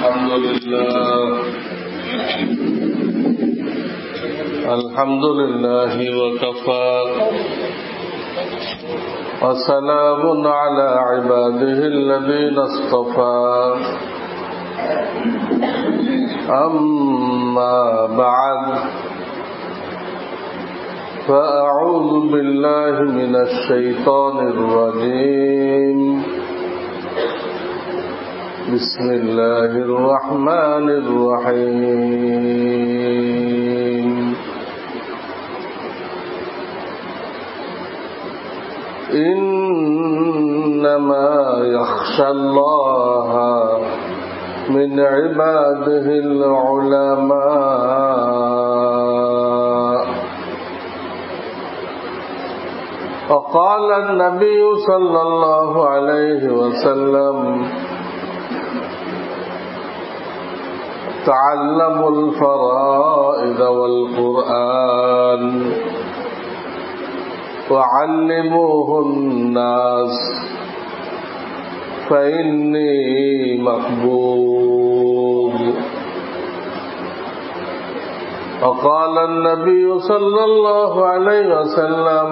الحمد لله وكفى وسلام على عباده الذين اصطفى أما بعد فأعوذ بالله من الشيطان الرجيم بسم الله الرحمن الرحيم إنما يخشى الله من عباده العلماء. وقال النبي صلى الله عليه وسلم تعلموا الفرائض والقرآن وعلموه الناس فإني مقبول. وقال النبي صلى الله عليه وسلم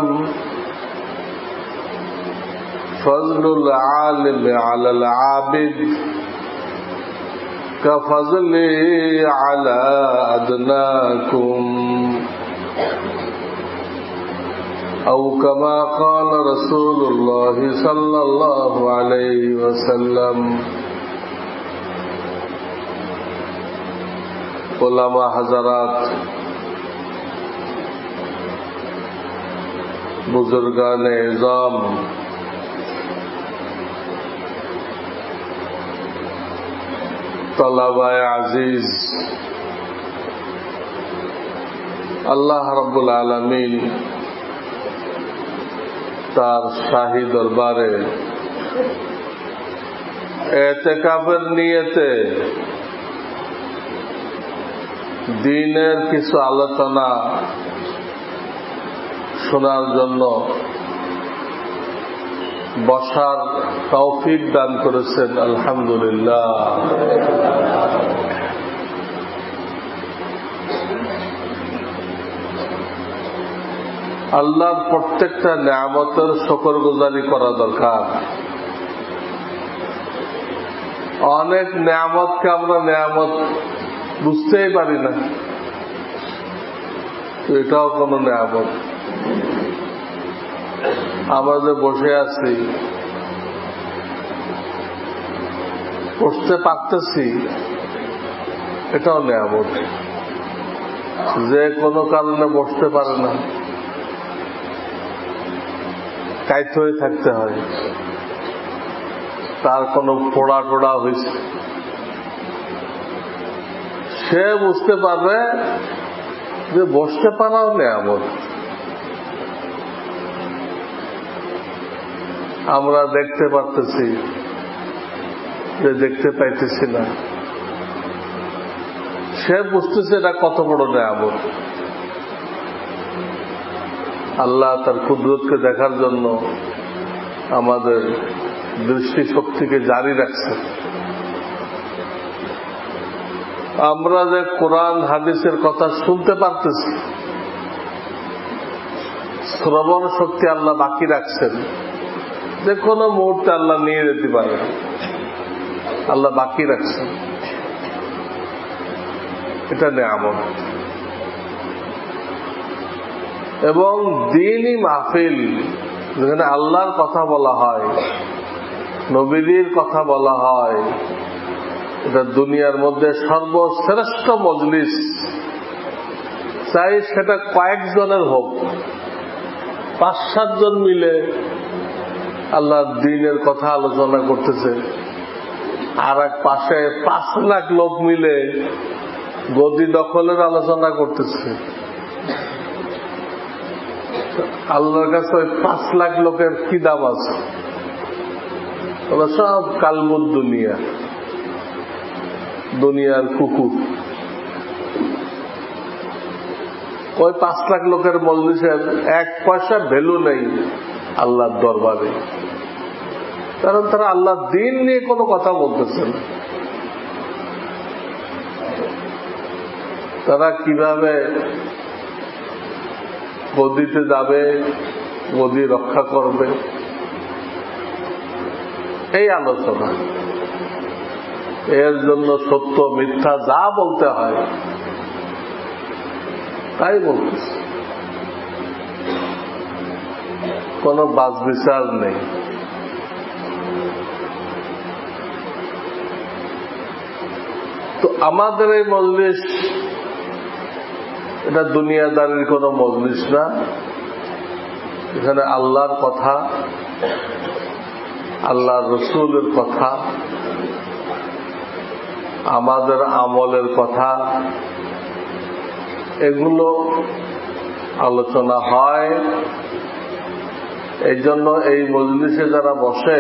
فضل العالم على العابد كفضلي على أدناكم أو كما قال رسول الله صلى الله عليه وسلم. उलमा हज़रात, बुजुर्गान इज़ाम, तलबाए अजीज, अल्लाह रब्बुल आलमीन तार शाही दरबारे एतेकाफेर नियते दीनेर किछु आलोचना शोनार जन्य बसार तौफिक दान करेছেন। আলহামদুলিল্লাহ। আল্লাহর প্রত্যেকটা নিয়ামতের শুকরগুজারি করা দরকার। অনেক নিয়ামতকে আমরা নিয়ামত বুঝতেই পারি না, এটাও কোনো নিয়ামত। আমরা যে বসে আছি, বসতে পারতেছি, এটাও নিয়ামত। যে কোনো কারণে বসতে পারে না, কাইত হয়ে থাকতে হয়, তার কোনো পোড়া টোড়া হয়েছে, সে বুঝতে পারবে যে বসতে পারাও নিয়ামত। আমরা দেখতে পারতেছি যে দেখতে পাইতেছি না, সে বুঝতেছে এটা কত বড় নিয়ামত। আল্লাহ তার কুদরতকে দেখার জন্য আমাদের দৃষ্টি শক্তিকে জারি রাখছে। আমরা যে কোরআন হাদিসের কথা শুনতে পারতেছি, শ্রবণ শক্তি আল্লাহ বাকি রাখছেন। যে কোনো মুহূর্তে আল্লাহ নিয়ে যেতে পারে, আল্লাহ বাকি রাখছেন। এটা নিয়ামত। এবং দ্বীনি মাহফিল, যেখানে আল্লাহর কথা বলা হয়, নবীর কথা বলা হয়, এটা দুনিয়ার মধ্যে সর্বশ্রেষ্ঠ মজলিস। চাই সেটা কয়েকজনের হোক, 5-7 জন মিলে আল্লাহর দ্বীনের কথা আলোচনা করতেছে, আর এক পাশে 5 লাখ লোক মিলে গদি দখলের আলোচনা করতেছে। আল্লাহর কাছে ওই 5 লাখ লোকের কি দাম আছে? ওরা সব কালমুদ দুনিয়া, দুনিয়ার কুকুর। ওই 5 লাখ লোকের মজলিসের 1 পয়সা ভ্যালু নেই আল্লাহর দরবারে, কারণ তারা আল্লাহর দ্বীন নিয়ে কোনো কথা বলতেছে না। তারা কিভাবে গদিতে যাবে, গদি রক্ষা করবে, এই আলোচনা। এর জন্য সত্য মিথ্যা যা বলতে হয় তাই বলতেছে, কোনো বাছ বিচার নেই। তো আমাদের এই মজলিস এটা দুনিয়াদারির কোনো মজলিস না। এখানে আল্লাহর কথা, আল্লাহর রসুলের কথা, আমাদের আমলের কথা, এগুলো আলোচনা হয়। এই জন্য এই মজলিসে যারা বসে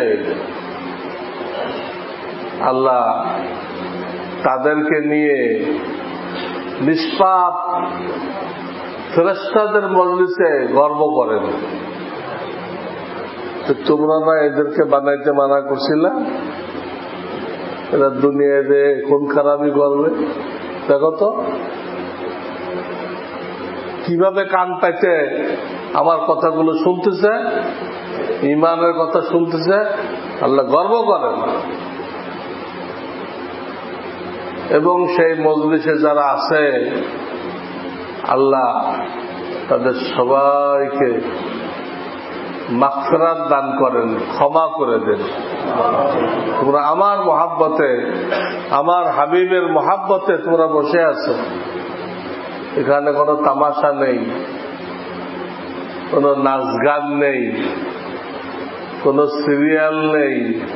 আল্লাহ তাদেরকে নিয়ে নিষ্পাপ ফেরেশতাদের মজলিসে গর্ব করেন। তোমরা না এদেরকে বানাইতে মানা করছিলা, এরা দুনিয়ায় যে কোন খারাপই করবে। দেখো তো কিভাবে কান পাইতে আমার কথাগুলো শুনতেছে, ইমানের কথা শুনতেছে। আল্লাহ গর্ব করেন। এবং সেই মজলিসে যারা আছে আল্লাহ তাদের সবাইকে মাগফিরাত দান করেন, ক্ষমা করে দেন। তোমরা আমার মহাব্বতে, আমার হাবিবের মহাব্বতে তোমরা বসে আছো। এখানে কোনো তামাশা নেই, কোনো নাচ গান নেই, কোনো সিরিয়াল নেই,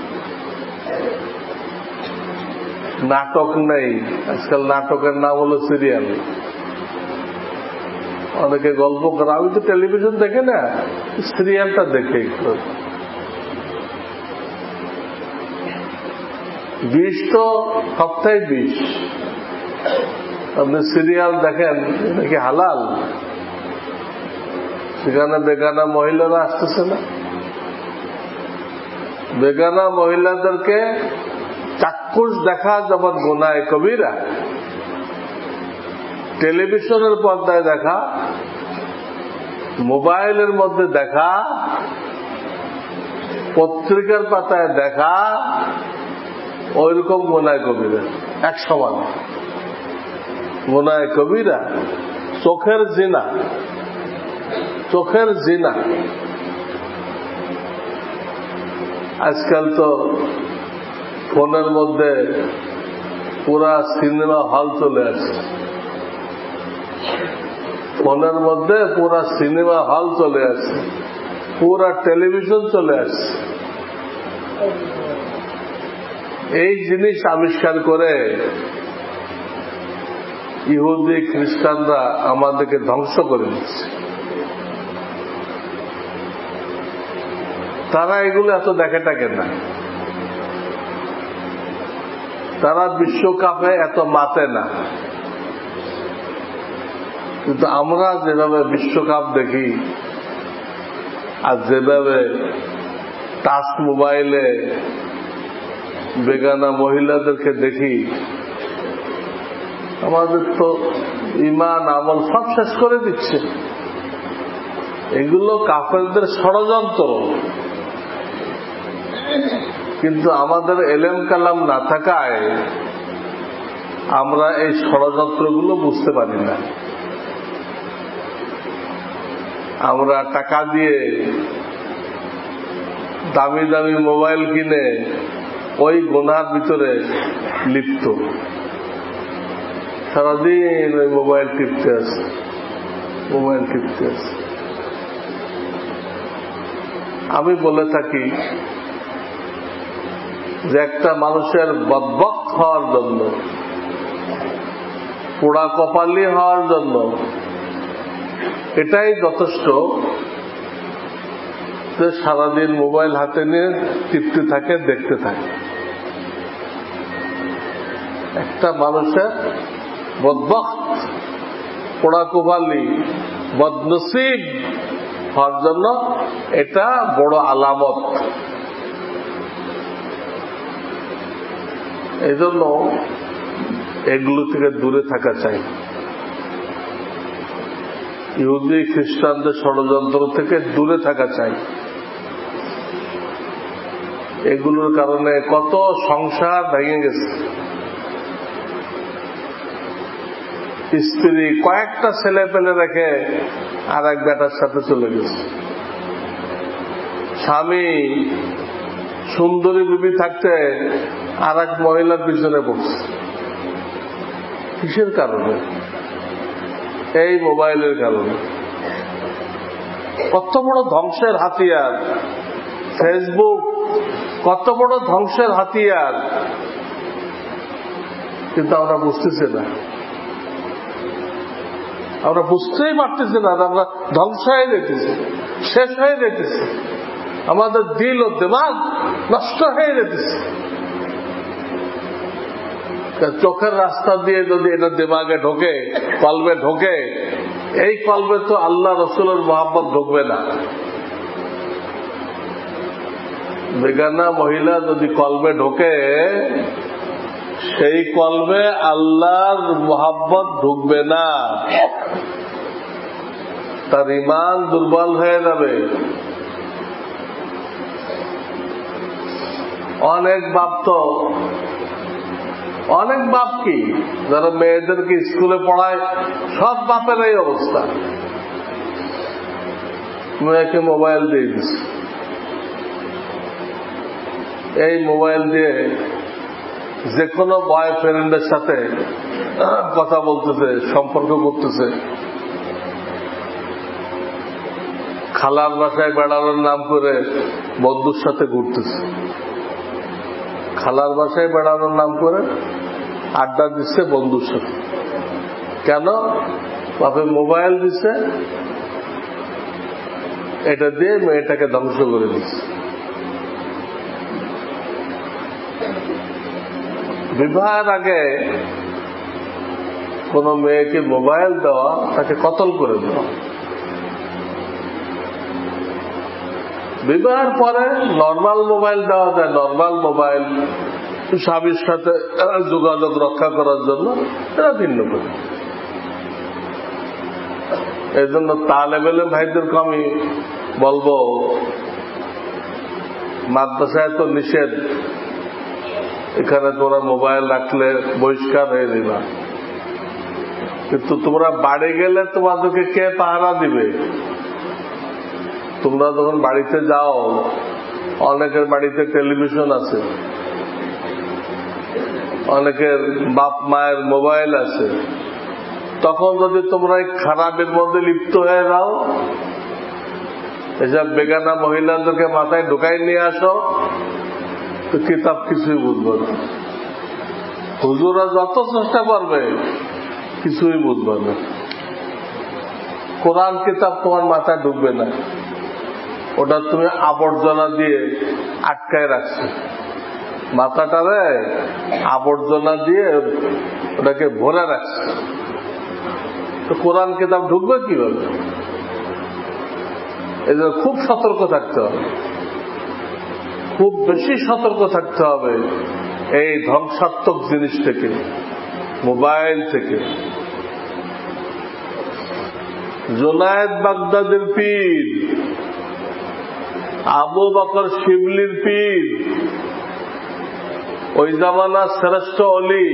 নাটক নেই। আজকাল নাটকের নাম হলো সিরিয়াল। অনেকে গল্প করে, আমি তো টেলিভিশন দেখে না, সিরিয়ালটা দেখে। বিষ তো সপ্তাহে বিষ। আপনি সিরিয়াল দেখেন, এটা কি হালাল? সেখানে বেগানা মহিলারা আসতেছে না? বেগানা মহিলাদেরকে চাক্ষুষ দেখা যেমন গুনাহে কবিরা, টেলিভিশনের পর্দায় দেখা, মোবাইলের মধ্যে দেখা, পত্রিকার পাতায় দেখা, ওইরকম গুনাহে কবিরা এক সমান। গুনাহে কবিরা, চোখের জিনা, চোখের জিনা। আজকাল তো ফোনের মধ্যে পুরা সিনেমা হল চলে আসছে। ফোনের মধ্যে পুরা সিনেমা হল চলে আসছে, পুরা টেলিভিশন চলে আসছে। এই জিনিস আবিষ্কার করে ইহুদি খ্রিস্টানরা আমাদেরকে ধ্বংস করে দিচ্ছে। তারা এগুলো এত দেখে টাকে না, তারা বিশ্বকাপে এত মাতে না। কিন্তু আমরা যেভাবে বিশ্বকাপ দেখি আর যেভাবে টাচ মোবাইলে বেগানা মহিলাদেরকে দেখি, আমাদের তো ইমান আমল সব শেষ করে দিচ্ছে। এগুলো কাফেরদের ষড়যন্ত্র। কিন্তু আমাদের এলেম কালাম না থাকায় আমরা এই ষড়যন্ত্রগুলো বুঝতে পারি না। আমরা টাকা দিয়ে দামি দামি মোবাইল কিনে ওই গুনার ভিতরে লিপ্ত, সারাদিন ওই মোবাইল টিপতে আছে, মোবাইল টিপতে আছে। আমি বলে থাকি যে একটা মানুষের বদবক্ত হওয়ার জন্য, পোড়া কপালি হওয়ার জন্য এটাই যথেষ্ট যে সারাদিন মোবাইল হাতে নিয়ে টিপতে থাকে, দেখতে থাকে। একটা মানুষের বদবক্ত, পোড়া কপালি, বদনসিব হওয়ার জন্য এটা বড় আলামত। এই জন্য এগুলো থেকে দূরে থাকা চাই। ইহুদি খ্রিস্টানদের ষড়যন্ত্র থেকে দূরে থাকা চাই। এগুলোর কারণে কত সংসার ভেঙে গেছে। স্ত্রী কয়েকটা ছেলে পেলে রেখে আর এক বেটার সাথে চলে গেছে। স্বামী সুন্দরী বিবি থাকতে আর এক মহিলার পিছনে পড়ছে। কিসের কারণে? এই মোবাইলের কারণে। কত বড় ধ্বংসের হাতিয়ার ফেসবুক, কত বড় ধ্বংসের হাতিয়ার, কিন্তু আমরা বুঝতেছি না। আমরা বুঝতেই পারতেছি না, আমরা ধ্বংস হয়ে যেতেছি, শেষ হয়ে যেতেছি, আমাদের দিল ও দিমাগ নষ্ট হয়ে যেতেছে। চোখের রাস্তা দিয়ে যদি এটা দিমাগে ঢোকে, কলবে ঢোকে, এই কলবে তো আল্লাহ রসুলের মহব্বত ঢুকবে না। বেগানা মহিলা যদি কলবে ঢোকে, সেই কলবে আল্লাহর মহব্বত ঢুকবে না, তার ঈমান দুর্বল হয়ে যাবে। অনেক বাপ কি যারা মেয়েদেরকে স্কুলে পড়ায়, সব বাপের এই অবস্থা। মেয়েকে মোবাইল দিয়ে দিচ্ছে, এই মোবাইল দিয়ে যে কোনো বয়ফ্রেন্ডের সাথে কথা বলতেছে, সম্পর্ক করতেছে। খালার বাসায় বেড়ানোর নাম করে বন্ধুর সাথে ঘুরতেছে, খালার বাসায় বেড়ানোর নাম করে আড্ডা দিচ্ছে বন্ধুর সাথে। কেন? বাপে মোবাইল দিচ্ছে, এটা দিয়ে মেয়েটাকে ধ্বংস করে দিচ্ছে। বিবাহের আগে কোন মেয়েকে মোবাইল দেওয়া, তাকে কতল করে দেওয়া। বিবাহের পরে নর্মাল মোবাইল দেওয়া যায়, নর্মাল মোবাইল স্বামীর সাথে যোগাযোগ রক্ষা করার জন্য, এটা ভিন্ন করে। এই জন্য তালেবেলে ভাইদেরকে আমি বলবো, মাদ্রাসায় তো নিষেধ, এখানে তোমরা মোবাইল রাখলে বহিষ্কার হয়ে দিবা, কিন্তু তোমরা বাড়ি গেলে তোমাদেরকে কে পাহারা দিবে? তোমরা যখন বাড়িতে যাও, অনেকের বাড়িতে টেলিভিশন আছে, অনেকের বাপ মায়ের মোবাইল আছে। তখন যদি তোমরা এই খারাপের মধ্যে লিপ্ত হয়ে যাও, এসব বেগানা মহিলাদেরকে মাথায় ঢুকাই নিয়ে আসো, তো কিতাব কিছুই বুঝবে না। হুজুরা যত চেষ্টা করবে কিছুই বুঝবে না। কোরআন কিতাব তোমার মাথায় ঢুকবে না, ওটা তুমি আবর্জনা দিয়ে আটকায় রাখছো। মাথাটারে আবর্জনা দিয়ে ওটাকে ভরে রাখছে, তো কোরআন কিতাব ঢুকবে কিভাবে? এই জন্য খুব সতর্ক থাকতে হবে, খুব বেশি সতর্ক থাকতে হবে এই ধ্বংসাত্মক জিনিস থেকে, মোবাইল থেকে। জুনায়েদ বাগদাদির পীর, আবু বকর শিবলির পীর, ওই জামানার শ্রেষ্ঠ অলি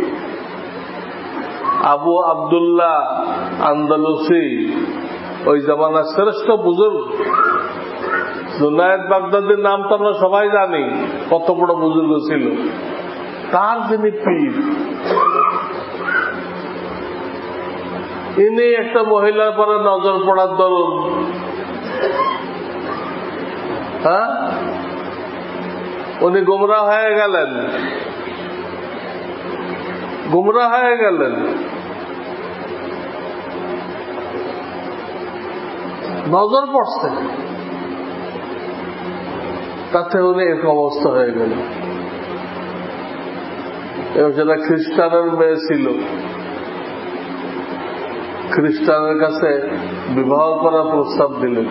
আবু আব্দুল্লাহ আন্দালুসি, ওই জামানার শ্রেষ্ঠ বুজুর্গ জুনায়েদ বাগদাদির নাম তো আমরা সবাই জানি, কত বড় বুজুর্গ ছিল। তার যিনি পীর, ইনি একটা মহিলার পরে নজর পড়ার দরুন, হ্যাঁ, উনি গুমরাহ হয়ে গেলেন, গুমরাহ হয়ে গেলেন। নজর পড়ছে, তাতে উনি এক অবস্থা হয়ে গেল। এবং সেটা খ্রিস্টানের মেয়ে ছিল, খ্রিস্টানের কাছে বিবাহ করার প্রস্তাব দিলেন।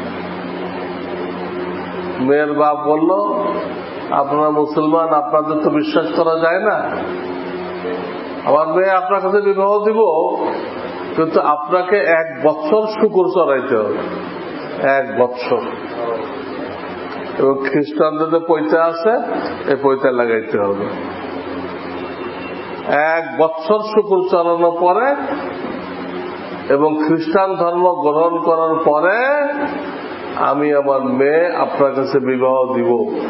মেয়ের বাপ বলল, আপনারা মুসলমান, আপনাদের তো বিশ্বাস করা যায় না, আমার মেয়ে আপনার কাছে বিবাহ দিব, কিন্তু আপনাকে 1 বছর শুকর চড়াইতে হবে, 1 বছর। এবং খ্রিস্টানদের যে পয়তা আছে এই পয়তা লাগাইতে হবে। 1 বছর শুকর চড়ানোর পরে এবং খ্রিস্টান ধর্ম গ্রহণ করার পরে আমি আমার মেয়ে আপনার কাছে বিবাহ দিব।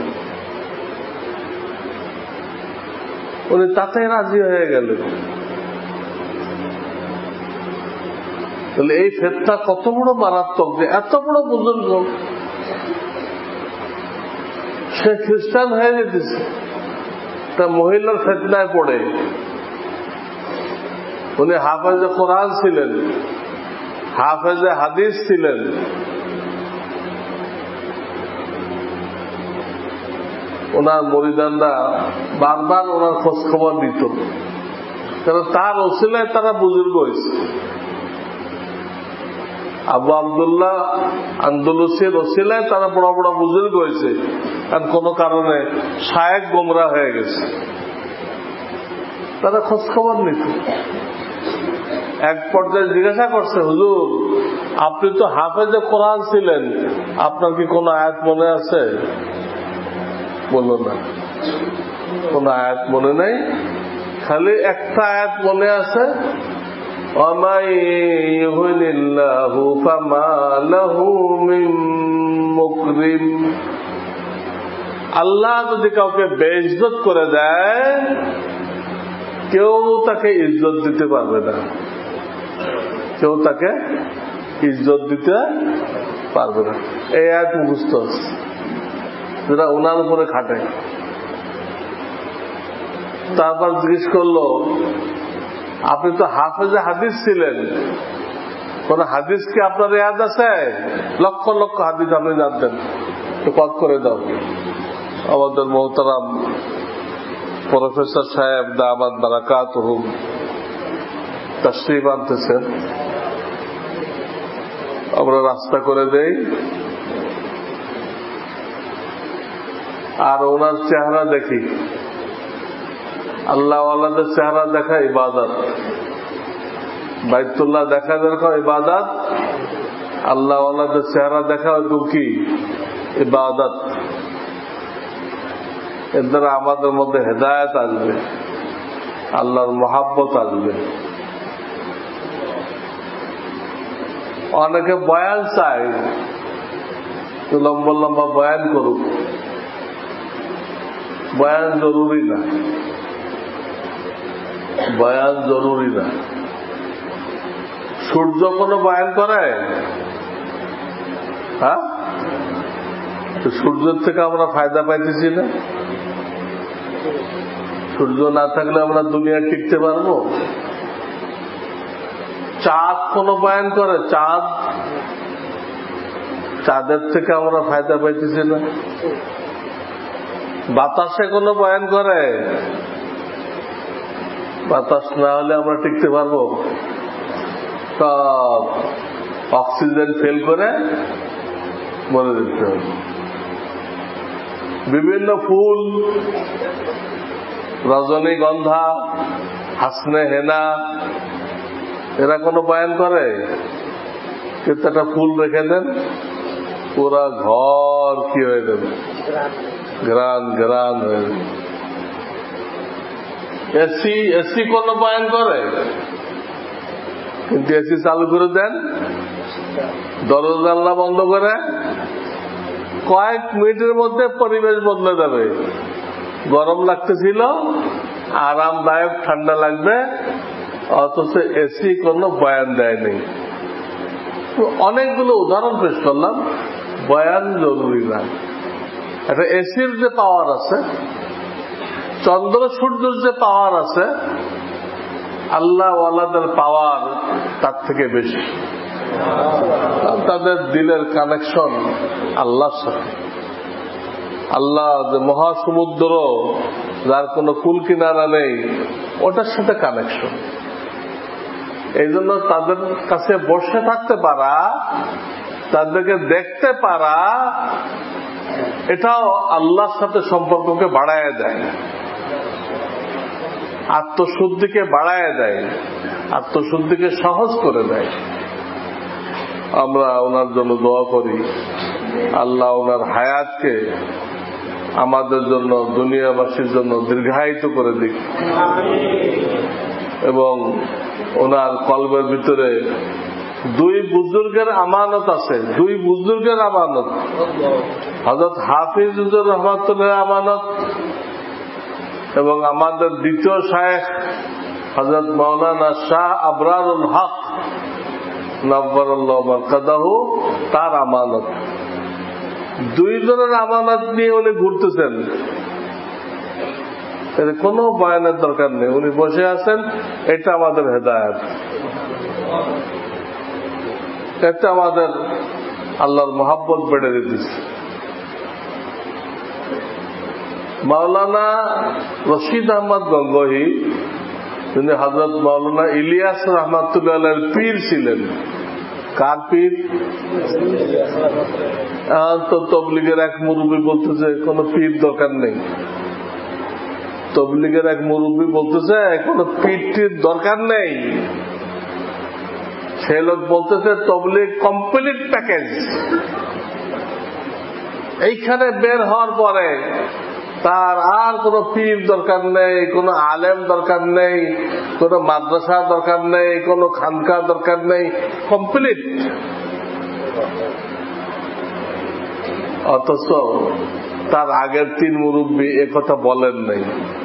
উনি তাতে রাজি হয়ে গেলেন। তাহলে এই ফেতনা কত বড় মারাত্মক যে এত বড় বুজুর্গ সে খ্রিস্টান হয়ে যেতেছে তা মহিলার ফেতনায় পড়ে। উনি হাফেজে কোরআন ছিলেন, হাফেজে হাদিস ছিলেন, ওনার মুরিদানরা বারবার ওনার খোঁজ খবর দিত, কারণ তার ওসিলায় তারা বুজুর্গ হয়েছে। আবু আব্দুল্লাহ আন্দলুসির ওসিলায় তারা বড় বড় বুজুর্গ হয়েছে, কারণ কোন কারণে শায়েখ গোমরা হয়ে গেছে, তারা খোঁজ খবর নিত। এক পর্যায়ে জিজ্ঞাসা করছে, হুজুর আপনি তো হাফেজে কোরআন ছিলেন, আপনার কি কোন আয়াত মনে আছে? বলল না, কোন আয়াত মনে নাই, খালি একটা আয়াত মনে আছে, আল্লাহ যদি কাউকে বেইজ্জত করে দেয় কেউ তাকে ইজ্জত দিতে পারবে না, কেউ তাকে ইজ্জত দিতে পারবে না। এই আয়াত মুখস্থ আছে, যেটা ওনার উপরে খাটে। তারপর জিজ্ঞেস করলো, আপনি তো হাফেজে হাদিস ছিলেন, কোন হাদিস কি আপনার ইয়াদ আছে? লক্ষ লক্ষ হাদিস আপনি জানতেন, তো পাক করে দাও। আমাদের মোহতারাম প্রফেসর সাহেব দামাত বারাকাতুহুম তাশরীফ আনতেছেন, আমরা রাস্তা করে দেই, আর ওনার চেহারা দেখি। আল্লাহ ওয়ালাদের চেহারা দেখা ইবাদত, বাইতুল্লাহ দেখা দেখো ইবাদত, আল্লাহ ওয়ালাদের চেহারা দেখা তো কি ইবাদত। এর দ্বারা আমাদের মধ্যে হেদায়েত আসবে, আল্লাহর মহাব্বত আসবে। অনেকে বয়ান চায়, লম্বা লম্বা বয়ান করুক, বয়ান জরুরি না, বয়ান জরুরি না। সূর্য কোনো বয়ান করে? হ্যাঁ, সূর্যের থেকে আমরা ফায়দা পাইতেছি না? সূর্য না থাকলে আমরা দুনিয়া টিকতে পারবো? চাঁদ কোনো বয়ান করে? চাঁদ, চাঁদের থেকে আমরা ফায়দা পাইতেছি না? বাতাসে কোনো বয়ান করে? বাতাস না হলে আমরা টিকতে পারবো? সব অক্সিজেন ফেল করে মরে যেতে হবে। বিভিন্ন ফুল, রজনীগন্ধা, হাসনে হেনা, এরা কোনো বয়ান করে? কিন্তু একটা ফুল রেখে দেন, পুরা ঘর কি হয়ে যাবে, গ্রান গ্রান হয়ে যাবে। এসি, এসি কোনো বয়ান করে? কিন্তু এসি চালু করে দেন, দরজা জানলা বন্ধ করে, কয়েক মিনিটের মধ্যে পরিবেশ বদলে যাবে। গরম লাগতেছিল, আরামদায়ক ঠান্ডা লাগবে, অথচ এসি কোনো বয়ান দেয়নি। অনেকগুলো উদাহরণ পেশ করলাম, বয়ান জরুরি না। একটা এসির যে পাওয়ার আছে, চন্দ্র সূর্যের যে পাওয়ার আছে, আল্লাহ ওয়ালাদের পাওয়ার তার থেকে বেশি। তাদের দিলের কানেকশন আল্লাহর সাথে। আল্লাহ যে মহাসমুদ্র, যার কোনো কুল কিনারা নেই, ওটার সাথে কানেকশন। এই জন্য তাদের কাছে বসে থাকতে পারা, তাদেরকে দেখতে পারা, এটাও আল্লাহর সাথে সম্পর্ককে বাড়ায় দেয়, আত্মশুদ্ধিকে বাড়ায় দেয়। আত্মশুদ্ধিকে সহজ করে দেয়। আমরা ওনার জন্য দোয়া করি, আল্লাহ ওনার হায়াতকে আমাদের জন্য, দুনিয়াবাসীর জন্য দীর্ঘায়িত করে দিক এবং ওনার কলবের ভিতরে দুই বুজুর্গের আমানত আছে, দুই বুজুর্গের আমানত, হযরত হাফিজ হুজুর রহমাতুল্লাহ আমানত এবং আমাদের দ্বিতীয় শায়েখ হযরত মাওলানা শাহ আবরারুল হক নব্বরাল্লাহু মারকাদাহু তার আমানত। দুইজনের আমানত নিয়ে উনি ঘুরতেছেন, কোনো বয়ানের দরকার নেই, উনি বসে আছেন। এটা আমাদের হেদায়েত, এটা আমাদের আল্লাহর মহব্বত বেড়ে দিতেছে। মাওলানা রশিদ আহমদ গঙ্গোহী, তিনি হযরত মাওলানা ইলিয়াস রহমাতুল্লাহর পীর ছিলেন। কার পীর? তো তবলিগের এক মুরব্বী বলতেছে কোন পীর দরকার নেই। তবলিগের এক মুরব্বী বলতেছে কোন পীরটির দরকার নেই। সেই লোক বলতেছে তবলিগ কমপ্লিট প্যাকেজ। এইখানে বের হওয়ার পরে তার আর কোন পীর দরকার নেই, কোন আলেম দরকার নেই, কোন মাদ্রাসা দরকার নেই, কোন খানকা দরকার নেই, কমপ্লিট। অথচ তার আগের তিন মুরব্বী একথা বলেন নাই।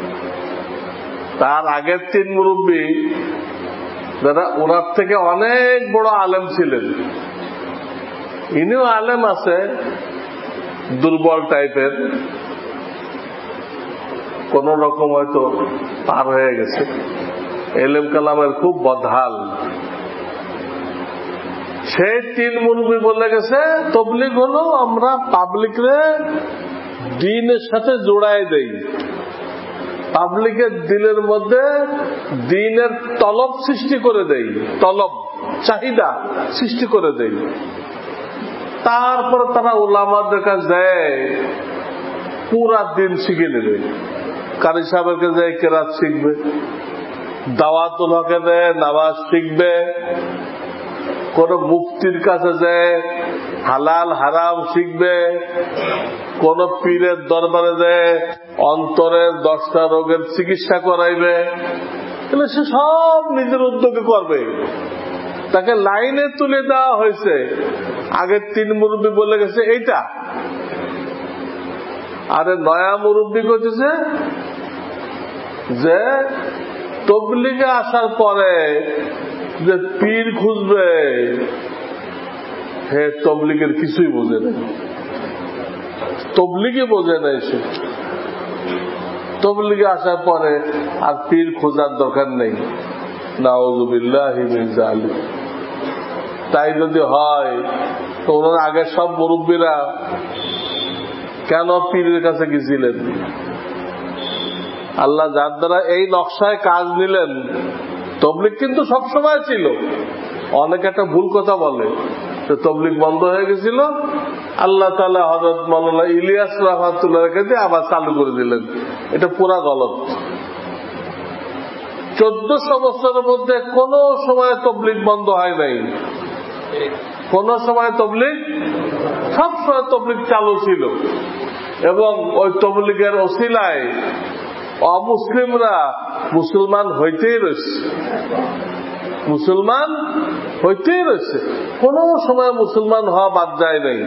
তার আগের তিন মুরব্বী যারা ওনার থেকে অনেক বড় আলেম ছিলেন, ইনিও আলেম আছে দুর্বল টাইপের, কোন রকম হয়তো পার হয়ে গেছে, এলেম কালামের খুব বদহাল। সেই তিন মুরব্বী বলে গেছে তবলিগ হলো আমরা পাবলিকরে দ্বীনের সাথে জোড়ায় দেই, পাবলিকের দিলের মধ্যে দ্বীনের তলব সৃষ্টি করে দেই, তলব চাহিদা সৃষ্টি করে দেই। তারপর তারা উলামাদের কাছে যায়, পুরা দিন শিখে নেবে। কারি সাহেবের কাছে যায় কেরাত শিখবে, দাওয়াতুল হকে দেয় নামাজ শিখবে, কোন মুফতির কাছে যায় হালাল হারাম শিখবে, কোন পীরের দরবারে যায় অন্তরের 10টা রোগের চিকিৎসা করাইবে। সে সব নিজের উদ্যোগে করবে, তাকে লাইনে তুলে দেওয়া হয়েছে। আগের তিন মুরব্বী বলে গেছে এইটা, আরে নয়া মুরব্বী করতেছে যে তবলিগে আসার পরে যে পীর খুঁজবে, হে তবলিগের কিছুই বোঝে নাই, তবলিগে বোঝে নাই। সে তবলিগে আসার পরে আর পীর খোঁজার দরকার নেই। নাউযুবিল্লাহি মিন যালিক। তাই যদি হয় তো ওনার আগের সব মুরব্বীরা কেন পীরের কাছে গেছিলেন? আল্লাহ যার দ্বারা এই নকশায় কাজ নিলেন, তবলিগ কিন্তু সবসময় ছিল। অনেকে একটা ভুল কথা বলে যে তবলিগ বন্ধ হয়ে গেছিল, আল্লাহ তাআলা হযরত মাওলানা ইলিয়াস রাহমাতুল্লাহর কাছে আবার চালু করে দিলেন। এটা পুরা গলত। 1400 বছরের মধ্যে কোন সময় তবলিগ বন্ধ হয় নাই, কোন সময় তবলিগ, সব সময় তবলিগ চালু ছিল। এবং ওই তবলিগের ওসিলায় অমুসলিমরা মুসলমান হইতেই রয়েছে, মুসলমান হইতেই রয়েছে, কোন সময় মুসলমান হওয়া বাদ যায় নাই।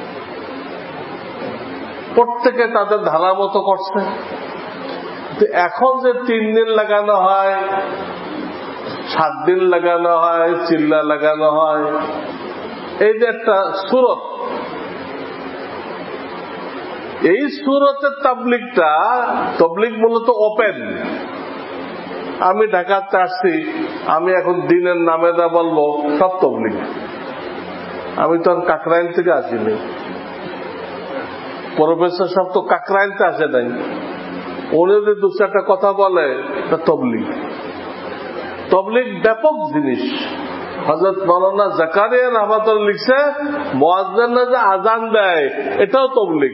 প্রত্যেকে তাদের ধারা মতো করছে। এখন যে 3 দিন লাগানো হয়, 7 দিন লাগানো হয়, চিল্লা লাগানো হয়, এই যে একটা সুরত, এই সুরতের তাবলিগটা, তবলিগ মূলত ওপেন। আমি ঢাকাতে আসছি, আমি এখন দিনের নামে যা বলবো সব তবলিগ। আমি তো আর কাকরাইল থেকে আসিনি, প্রফেসর সব তো কাকরাইলতে আসে নাই। উনি যদি 2-4টা কথা বলে তা তবলিগ। তবলিগ ব্যাপক জিনিস। হযরত মাওলানা জাকারিয়া রাহমাতুল্লাহ লিখছে মুয়াজ্জিনরা যে আজান দেয় এটাও তবলিগ,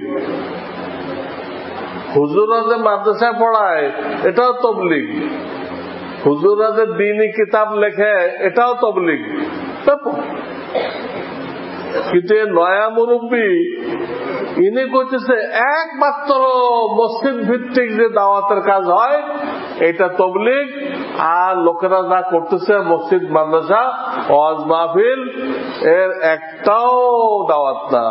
হুজুররা যে মাদ্রাসায় পড়ায় এটাও তবলিগ, হুজুরাদের দ্বীনি কিতাব লেখে, এটাও তাবলীগ। কিন্তু নয়া মুরব্বী ইনি করতেছে একমাত্র মসজিদ ভিত্তিক যে দাওয়াতের কাজ হয় এটা তাবলীগ, আর লোকেরা যা করতেছে মসজিদ, মাদ্রাসা, ওয়াজ মাহফিল, এর একটাও দাওয়াত না।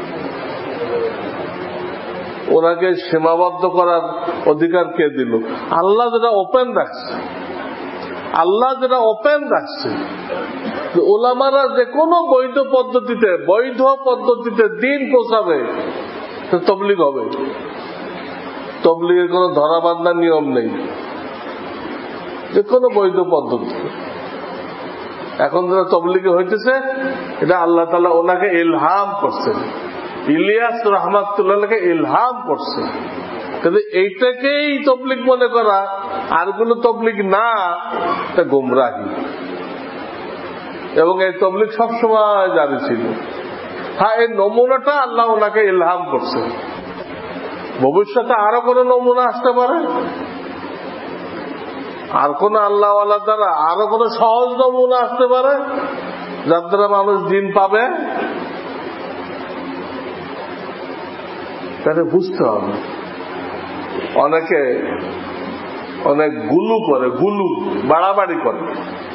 ওনাকে সীমাবদ্ধ করার অধিকার কে দিল? আল্লাহ যেটা ওপেন রাখছে, আল্লাহ যেটা ওপেন রাখছে, ওলামারা যে কোনো বৈধ পদ্ধতিতে দিন পৌঁছাবে, তাবলীগ হবে। তাবলীগের কোন ধরাবান্ধা নিয়ম নেই, যে কোনো বৈধ পদ্ধতি। এখন যারা তাবলীগে হইতেছে, এটা আল্লাহ তাআলা ওনাকে ইলহাম করছেন, ইলিয়াস রাহমাতুল্লাহকে ইলহাম করছে। কিন্তু এইটাকেই তাবলীগ মনে করা আর কোন তাবলীগ না, এটা গোমরাহি। এবং এই তাবলীগ সবসময় জারি ছিল। হ্যাঁ, এই নমুনাটা আল্লাহ ওনাকে ইলহাম করছে। ভবিষ্যতে আরো কোন নমুনা আসতে পারে, আর কোন আল্লাহওয়ালা দ্বারা আরো কোন সহজ নমুনা আসতে পারে, যার দ্বারা মানুষ দিন পাবে। তাহলে বুঝতে হবে। অনেকে অনেক গুলু করে, বাড়াবাড়ি করে।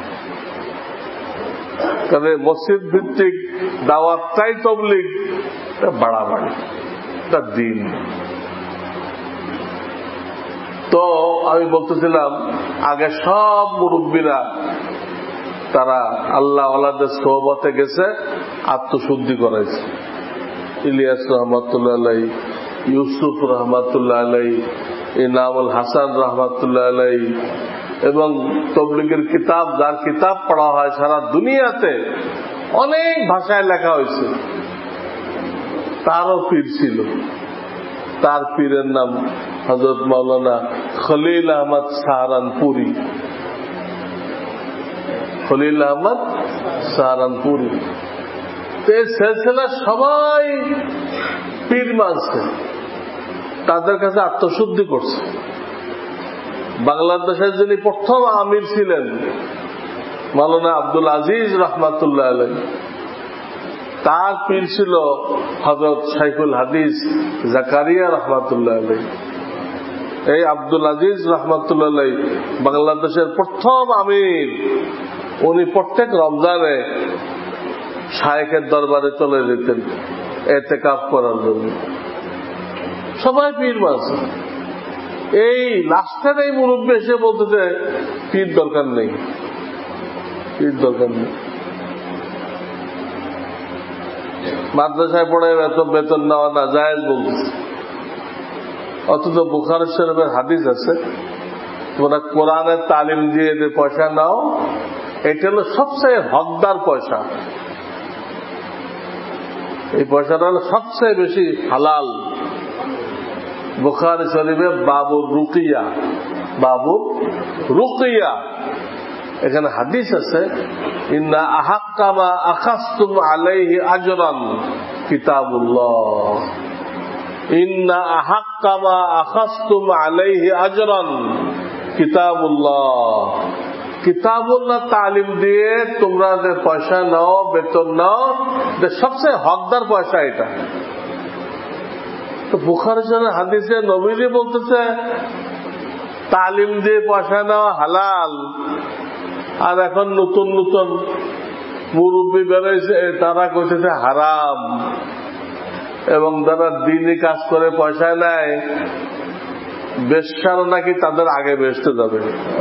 তাহলে মসজিদ ভিত্তিক দাওয়াতটাই তাবলীগ, বাড়াবাড়ি, তার দিন। তো আমি বলতেছিলাম, আগে সব মুরব্বীরা তারা আল্লাহ ওয়ালাদের সোহবতে গেছে, আত্মশুদ্ধি করাইছে। ইলিয়াস রহমাতুল্লাহ আলাই, ইউসুফ রহমাতুল্লাহ আলাই, ইনামুল হাসান রহমাতুল্লাহ আলাই, এবং তাবলীগের কিতাব, যার কিতাব পড়া হয় সারা দুনিয়াতে, অনেক ভাষায় লেখা হয়েছে। তারও পীর ছিল। তার পীরের নাম হযরত মাওলানা খলিল আহমদ সাহারানপুরি। খলিল আহমদ সাহারানপুরি। এই সিলসিলা সবাই পীর মানছে, তাদের কাছে আত্মশুদ্ধি করছে। বাংলাদেশের যিনি প্রথম আমির ছিলেন মাওলানা আব্দুল আজিজ রহমাতুল্লাহ আলাই, তার পীর ছিল হযরত শাইখুল হাদিস জাকারিয়া রহমাতুল্লাহ আলাই। এই আব্দুল আজিজ রহমাতুল্লাহ আলাই বাংলাদেশের প্রথম আমির। উনি প্রত্যেক রমজানে শায়েখের দরবারে চলে যেতেন এতেকাফ করার জন্য। সবাই পীর মানছে। এই লাস্টের এই মুরব্বী এসে বলতেছে পীর দরকার নেই, পীর দরকার নেই। মাদ্রাসায় পড়ে বেতন নেওয়া না জায়েজ বলতেছে। অথচ বুখারী শরীফের হাদিস আছে, তোমরা কোরআনের তালিম দিয়ে যে পয়সা নাও, এটা হলো সবচেয়ে হকদার পয়সা। এই পয়সাটা হলো সবচেয়ে বেশি হালাল। বুখারী শরীফে বাবুর রুকিয়া, এখানে হাদিস আছে, ইন্না আহাক্কা মা আখাযতুম আলাইহি আজরান কিতাবুল্লাহ। ইন্না আহাক্কা মা আখাযতুম আলাইহি আজরান কিতাবুল্লাহ। কিতাবুল্লাহ তালিম দিয়ে তোমরা যে পয়সা নাও, বেতন নাও, সবচেয়ে হকদার পয়সা এটা। তো বুখারী শরীফের হাদিসে নবীজি বলতেছে তালিম দিয়ে পয়সা নেওয়া হালাল, আর এখন নতুন নতুন মুরব্বী বেরোইছে, তারা কইতেছে হারাম। এবং যারা দিনই কাজ করে পয়সা নেয়, বেশ্যারও নাকি তাদের আগে বেহেশতে যাবে।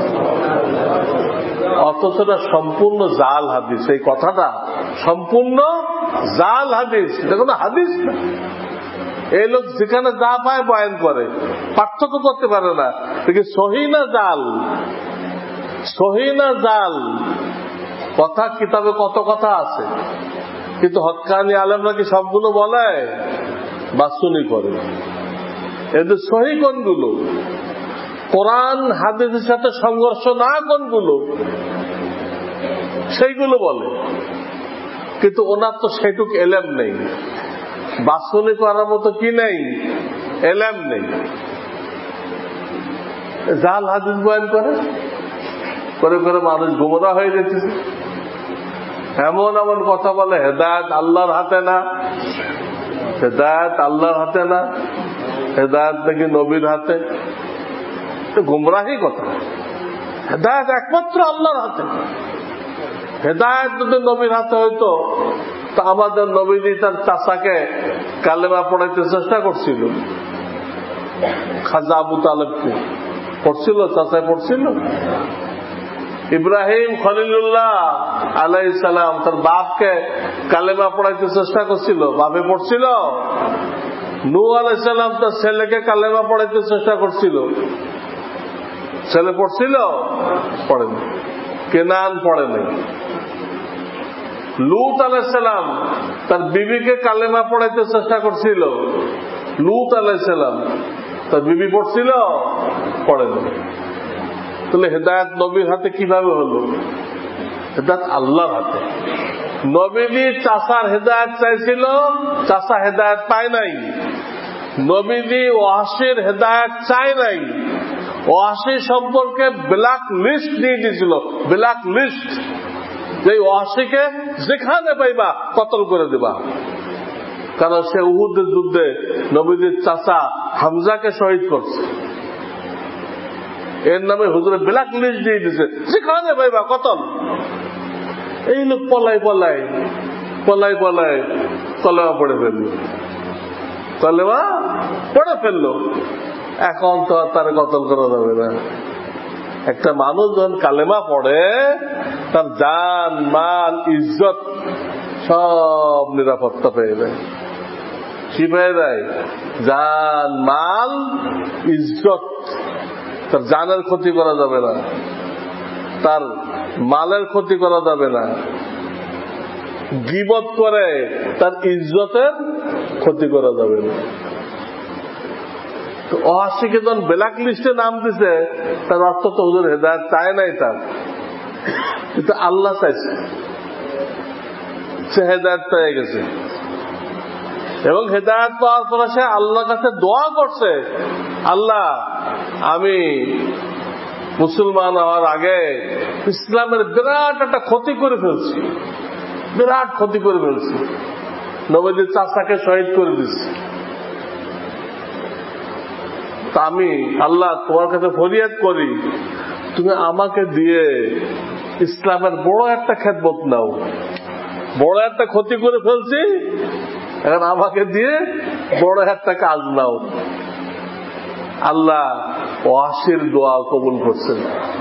অথচ এটা সম্পূর্ণ জাল হাদিস। এই কথাটা সম্পূর্ণ জাল হাদিস, এটা কোনো হাদিস না। এই লোক যেখানে যা পায় বয়ান করে, পার্থক্য করতে পারে না সহি না জাল, সহি না জাল। কথা কিতাবে কত কথা আছে, কিন্তু হক্কানি আলেমরা কি সবগুলো বলে? বাসুনি করে। এদের সহি কোনগুলো, কোরআন হাদিসের সাথে সংঘর্ষ না কোনগুলো, সেইগুলো বলে। কিন্তু ওনার তো সেটুক এলেম নেই, বাসুনি করার মতো কি নেই, এলেম নেই। জাল হাদিস বয়ান করে। করে করে মানুষ গোমরা হয়ে যেতেছে। এমন এমন কথা বলে, হেদায়েত আল্লাহর হাতে না, হেদায়েত আল্লাহর হাতে না, হেদায়েত নাকি নবীর হাতে। গুমরাহি কথা। হেদায়েত একমাত্র আল্লাহর হাতে। হেদায়েত যদি নবীর হাতে হইতো তা আমাদের নবীজি তার চাচাকে কালেমা পড়াইতে চেষ্টা করছিল। খাজা আবু তালেবকে পড়ছিল, চাচায় পড়ছিল। ইব্রাহিম খলিলুল্লাহ আলাইহিস সালাম তার বাপকে কালেমা পড়াইতে চেষ্টা করছিল, বাপে পড়ছিল। নূহ আলাইহিস সালাম তার ছেলেকে কালেমা পড়াইতে চেষ্টা করছিল, ছেলে পড়ছিল? পড়েনি। কেনান পড়েনি। লূত আলাইহিস সালাম তার বিবিকে কালেমা পড়াইতে চেষ্টা করছিল, লূত আলাইহিস সালাম তার বিবি পড়ছিল? পড়েনি। তাহলে হেদায়েত নবীর হাতে কিভাবে হলো? হেদায়েত আল্লাহর হাতে। নবীজি চাচার হেদায়েত চাইছিল, চাচা হেদায়েত পায় নাই। নবীজি ওয়াসির হেদায়েত চায় নাই, ওয়াসি সম্পর্কে ব্ল্যাক লিস্ট দিয়ে দিয়েছিল, ব্ল্যাক লিস্ট, যে ওয়াসিকে যেখানে পাইবা কতল করে দিবা। কারণ সে উহুদের যুদ্ধে নবীজির চাচা হামজাকে শহীদ করছে, এর নামে হুজুরে ব্ল্যাক লিস্ট দিয়ে দিয়েছে, যেখানে পাইবা কতল। এই লোক পলাই পলাই পলাই পলাই কলেমা পড়ে ফেললো, কলেমা পড়ে ফেললো। এখন তো আর তার কতল করা যাবে না। একটা মানুষ যখন কালেমা পড়ে তার জান মাল ইজ্জত সব নিরাপত্তা পেয়ে যায়। কি পেয়ে যায়? জান মাল ইজ্জত। তার জানের ক্ষতি করা যাবে না, তার মালের ক্ষতি করা যাবে না, গীবত করে তার ইজ্জতের ক্ষতি করা যাবে না। তো ওয়াসিকে যখন ব্ল্যাক লিস্টে নাম দিছে তার অর্থ তো হুজুর হেদায়েত চায় নাই, তার কিন্তু আল্লাহ চাইছে, সে হেদায়েত পেয়ে গেছে। এবং হেদায়েত পাওয়ার পরে সে আল্লাহর কাছে দোয়া করছে, আল্লাহ আমি মুসলমান হওয়ার আগে ইসলামের বিরাট একটা ক্ষতি করে ফেলছি, বিরাট ক্ষতি করে ফেলছি, নবীজির চাচাকে শহীদ করে দিচ্ছি। তা আমি আল্লাহ তোমার কাছে ফরিয়াদ করি, তুমি আমাকে দিয়ে ইসলামের বড় একটা খেদমত নাও, বড় একটা ক্ষতি করে ফেলছি, এখন আমাকে দিয়ে বড় একটা কাজ নাও। আল্লাহ ওয়াসির দোয়া কবুল করছেন।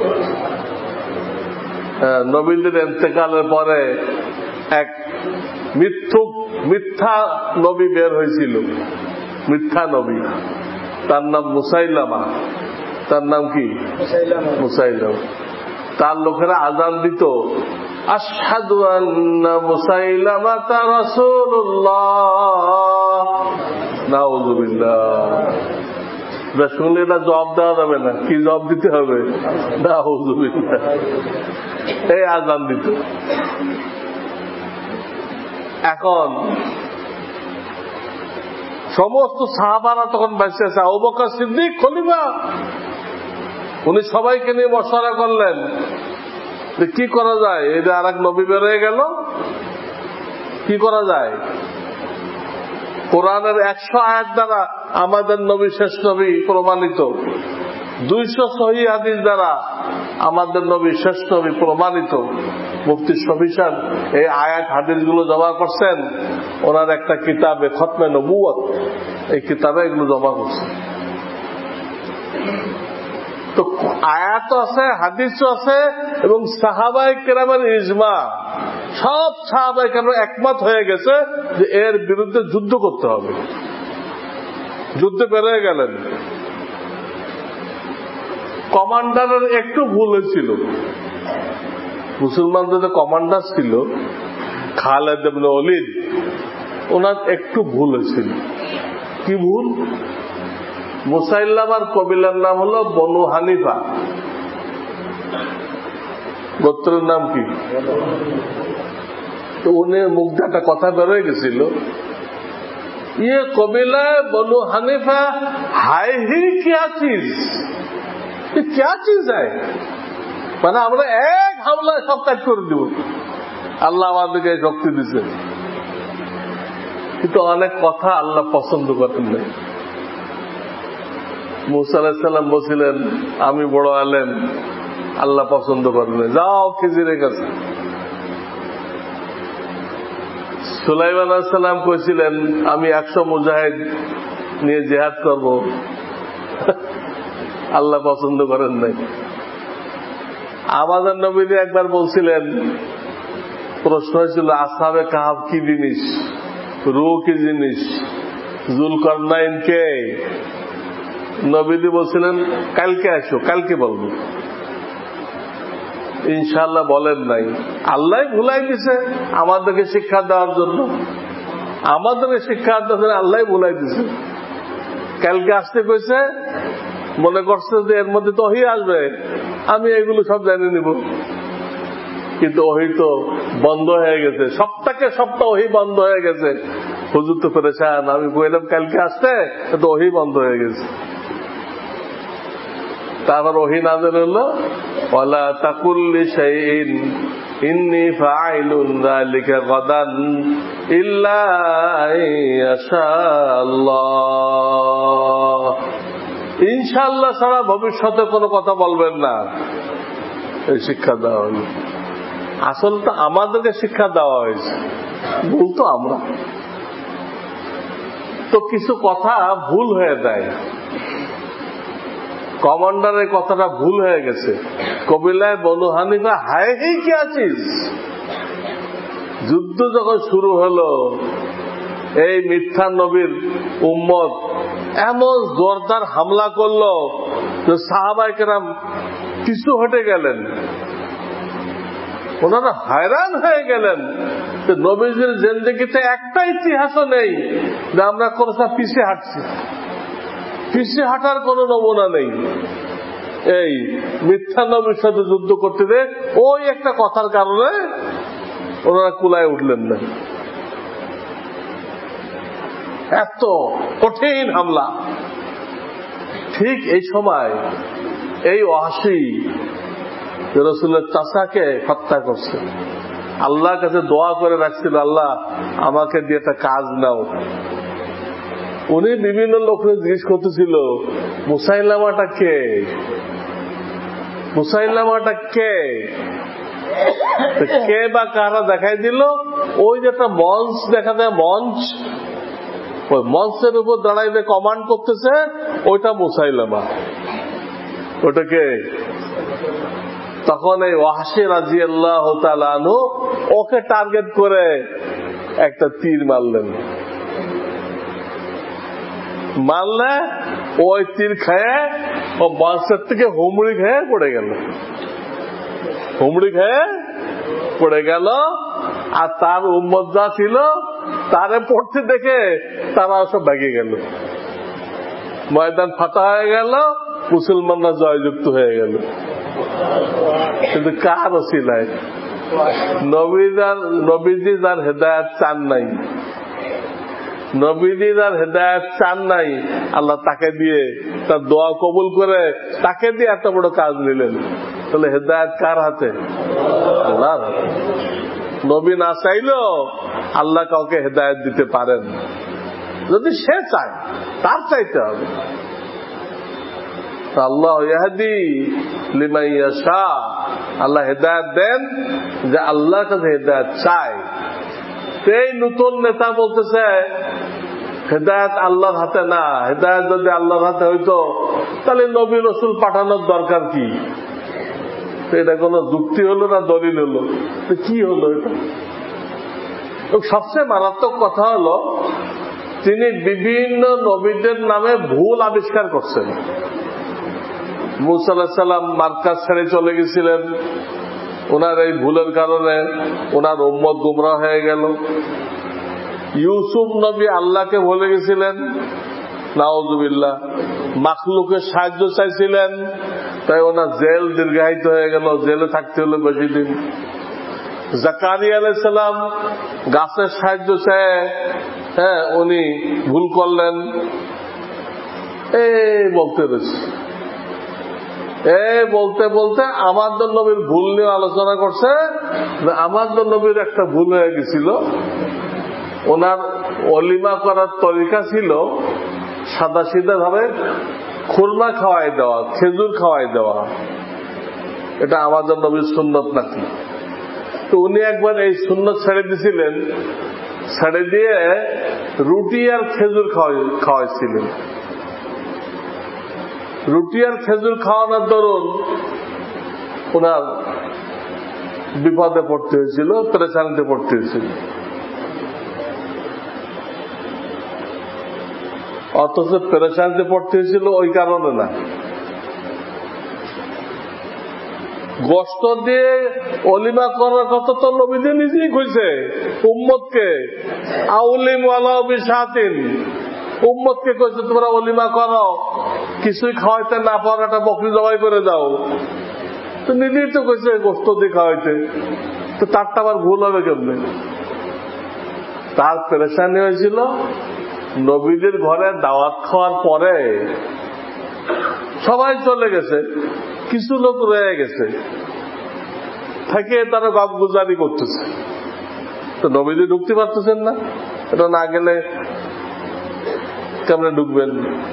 নবীদের ইন্তেকালের পরে এক মিথ্যা নবী বের হয়েছিল, মিথ্যা নবী, তার নাম মুসাইলামা। তার নাম কি? মুসাইলামা। তার লোকেরা আযান দিত, আশহাদু আন্না মুসাইলামাতা রাসূলুল্লাহ। নাউযুবিল্লাহ। শুনলে এটা জবাব দেওয়া যাবে না, কি জবাব দিতে হবে? নাউযুবিল্লাহ। এই আযান দিত। এখন সমস্ত সাহাবারা তখন বেঁচে আছে, আবু বকর সিদ্দিক খলিফা, উনি সবাইকে নিয়ে মশওয়ারা করলেন যে কি করা যায়, এই যে আর এক নবী বের হয়ে গেল, কি করা যায়? কোরআনের 100 আয়াত দ্বারা আমাদের নবী শেষ নবী প্রমাণিত, 200 সহিহ হাদিস দ্বারা আমাদের নবী শেষ নবী প্রমাণিত। মুফতি শফি সাহেব এই আয়াত হাদিসগুলো জমা করছেন ওনার একটা কিতাবে খতমে নবুয়ত, এই কিতাবে এগুলো জমা করছেন। তো আয়াত আছে, হাদিসও আছে, এবং সাহাবায়ে কেরামের ইজমা, সব সাহাবায়ে কেরাম একমত হয়ে গেছে যে এর বিরুদ্ধে যুদ্ধ করতে হবে। যুদ্ধে বের হয়ে গেলেন। কমান্ডারের একটু ভুল হয়েছিল, মুসলমানদের যে কমান্ডার ছিল খালিদ ইবনে ওলীদ, ওনার একটু ভুল হয়েছিল। কি ভুল? মুসাইলামার কবিলার নাম হলো বনু হানিফা, গোত্রের নাম কি? তো উনি মুখ দিয়ে একটা কথা বেরোয় গেছিল, ये कबीला बनु हनीफा हाय ही क्या चीज, ये क्या चीज है? মানে আমরা এক হামলায় সব কাজ করে দিব। আল্লাহ আমাদেরকে এই শক্তি দিচ্ছে, কিন্তু অনেক কথা আল্লাহ পছন্দ করেন নাই। মুসা আলাইহিস সালাম বলছিলেন আমি বড় আলেম, আল্লাহ পছন্দ করেন নাই, যাও খিজিরের কাছে। সুলাইমান আলাইহিস সালাম কইছিলেন আমি 100 মুজাহিদ নিয়ে জিহাদ করব, আল্লাহ পছন্দ করেন নাই। আমাদের নবীজি একবার বলছিলেন, প্রশ্ন হয়েছিল আসহাবে কাহাফ কি জিনিস, রূহ কি জিনিস, যুলকারনাইন কে? নবীজি বলছিলেন কালকে আসো, কালকে বলবো। ইনশাআল্লাহ বলেন নাই, আল্লাহ ভুলাই দিছে আমাদেরকে শিক্ষা দেওয়ার জন্য, আমাদেরকে শিক্ষা দেওয়ার জন্য আল্লাহ ভুলাই দিছে। কালকে আসতে কইছে, মনে করছে যে এর মধ্যে তো ওহী আসবে, আমি এগুলো সব জানিয়ে নিব, কিন্তু ওহী তো বন্ধ হয়ে গেছে, সপ্তাহ ওহী বন্ধ হয়ে গেছে। হুজুর তো পেরেশান, আমি কইলাম কালকে আসতে, তো ওহী বন্ধ হয়ে গেছে। তারপর ওহী নাযিল হলো ওয়ালা তাকুল লিশাইইন ইন্নী ফাইলুন যালিকা গাদান ইল্লা ইনশাআল্লাহ, ইনশাআল্লাহ ছাড়া ভবিষ্যতে কোনো কথা বলবেন না। এই শিক্ষা দেওয়া হলো। আসল তো আমাদেরকে শিক্ষা দেওয়া হয়েছে, ভুল তো আমরা। তো কিছু কথা ভুল হয়ে যায়, কমান্ডারের কথাটা ভুল হয়ে গেছে। কবিলায় বনু হানিফা হায় হেই কি আছিস, যুদ্ধ যখন শুরু হলো, এই মিথ্যা নবীর উম্মত এমন জোরদার হামলা করলো যে সাহাবায়ে কেরাম পিছু হটে গেলেন। ওনারা হয়রান হয়ে গেলেন যে নবীজির জিন্দেগিতে একটা ইতিহাসও নেই যে আমরা কোন পিছিয়ে হাঁটছি, পিছিয়ে হাঁটার কোন নমুনা নেই। এই মিথ্যা নবীর সাথে যুদ্ধ করতে দে, ওই একটা কথার কারণে ওনারা কুলায় উঠলেন না। এত কঠিন হামলা। ঠিক এই সময় এই ওয়াহশী রাসূলের চাচাকে হত্যা করছে, আল্লাহর কাছে দোয়া করে রাখছিল আল্লাহ আমাকে দিয়ে একটা কাজ নাও। উনি বিভিন্ন লোককে জিজ্ঞেস করতেছিল মুসাইলামাটা কে, মুসাইলামাটা কে, কে বা কারা দেখাই দিল। ওই যে একটা মঞ্চ দেখা যায়, মঞ্চ, ওই মঞ্চের উপর দাঁড়াইতে কমান্ড করতেছে, ওইটা মুসাইলামা। ওটাকে তখন এই ওয়াহশী রাদিয়াল্লাহু তাআলা আনহু ওকে টার্গেট করে একটা তীর মারলেন। মারলে ওই তীর খেয়ে ও মঞ্চের থেকে হুমড়ি খেয়ে পড়ে গেল, হুমড়ি খেয়ে পড়ে গেল। আর তার উম্মত যা ছিল তারে পড়তে দেখে তারা সব ভেগে গেল, ময়দান ফাটা হয়ে গেল, মুসলমানরা জয়যুক্ত হয়ে গেল। কিন্তু কার ওসিলায়? নবীজি যার হেদায়েত চান নাই, নবীজি যার হেদায়েত চান নাই, আল্লাহ তাকে দিয়ে তার দোয়া কবুল করে তাকে দিয়ে এত বড় কাজ নিলেন। তাহলে হেদায়েত কার হাতে? আল্লাহর হাতে। নবী না চাইলেও আল্লাহ কাউকে হেদায়েত দিতে পারেন, যদি সে চায়, তার চাইতে হবে। আল্লাহ ইয়াহদি লিমান ইয়াশা, আল্লাহ হেদায়েত দেন যে আল্লাহর কাছে হেদায়েত চায়। সেই নতুন নেতা বলতেছে হেদায়েত আল্লাহর হাতে না, হেদায়েত যদি আল্লাহর হাতে হইতো তাহলে নবী রাসূল পাঠানোর দরকার কি? এটা কোন যুক্তি হলো না দলিল হলো? কি হলো এটা? সবচেয়ে মারাত্মক কথা হলো তিনি বিভিন্ন নবীদের নামে ভুল আবিষ্কার করছেন। মুসা আলাইহিস সালাম মার্কাজ ছেড়ে চলে গেছিলেন, ওনার এই ভুলের কারণে ওনার উম্মত গুমরাহ হয়ে গেল। ইউসুফ নবী আল্লাহকে ভুলে গেছিলেন, নাউযুবিল্লাহ। মাখলুকের সাহায্য চাইছিলেন, তাই ওনার জেল দীর্ঘায়িত হয়ে গেল, জেলে থাকতে হলো বেশি দিন। জাকারিয়া আলাইহিস সালাম গাছের সাহায্য চায়, উনি ভুল করলেন। বলতে রয়েছে বলতে বলতে আমাদের নবীর ভুল নিয়ে আলোচনা করছে। আমাদের নবীর একটা ভুল হয়ে গেছিল, ওনার অলিমা করার তরিকা ছিল সাদা সিধা ভাবে খুরমা খাওয়াই দেওয়া, খেজুর খাওয়াই দেওয়া। এটা আমাদের নবীর সুন্নত নাকি? তো উনি একবার এই সুন্নত ছেড়ে দিয়েছিলেন, ছেড়ে দিয়ে রুটি আর খেজুর খাওয়াইছিলেন। রুটি আর খেজুর খাওয়ানোর দরুন ওনার বিপদে পড়তে হয়েছিল, পেরেশানিতে পড়তে হয়েছিল। অথচ পেরেশানিতে পড়তে হয়েছিল ওই কারণে না, গোশত দিয়ে অলিমা করার কথা তো নবীজি নিজেই কইছে উম্মতকে, আউলিম ওয়ালাউ বিশাতিন, উম্মতকে কইছে তোমরা অলিমা করো, কিছুই খাওয়াইতে না পারো একটা বকরি জবাই করে দাও। তো নিজেই তো কইছে গোশত দিয়ে খাওয়াইতে, তো তারটা আবার ভুল হবে কেমনে? তার পেরেশানি হয়েছিল নবীদের ঘরে দাওয়াত খাওয়ার পরে সবাই চলে গেছে, কিছু লোক রয়ে গেছে, থেকে তারা গপগুজারি করতেছে। তো নবীজি ঢুকতে পারতেছেন না, এটা না গেলে কেমনে ঢুকবেন?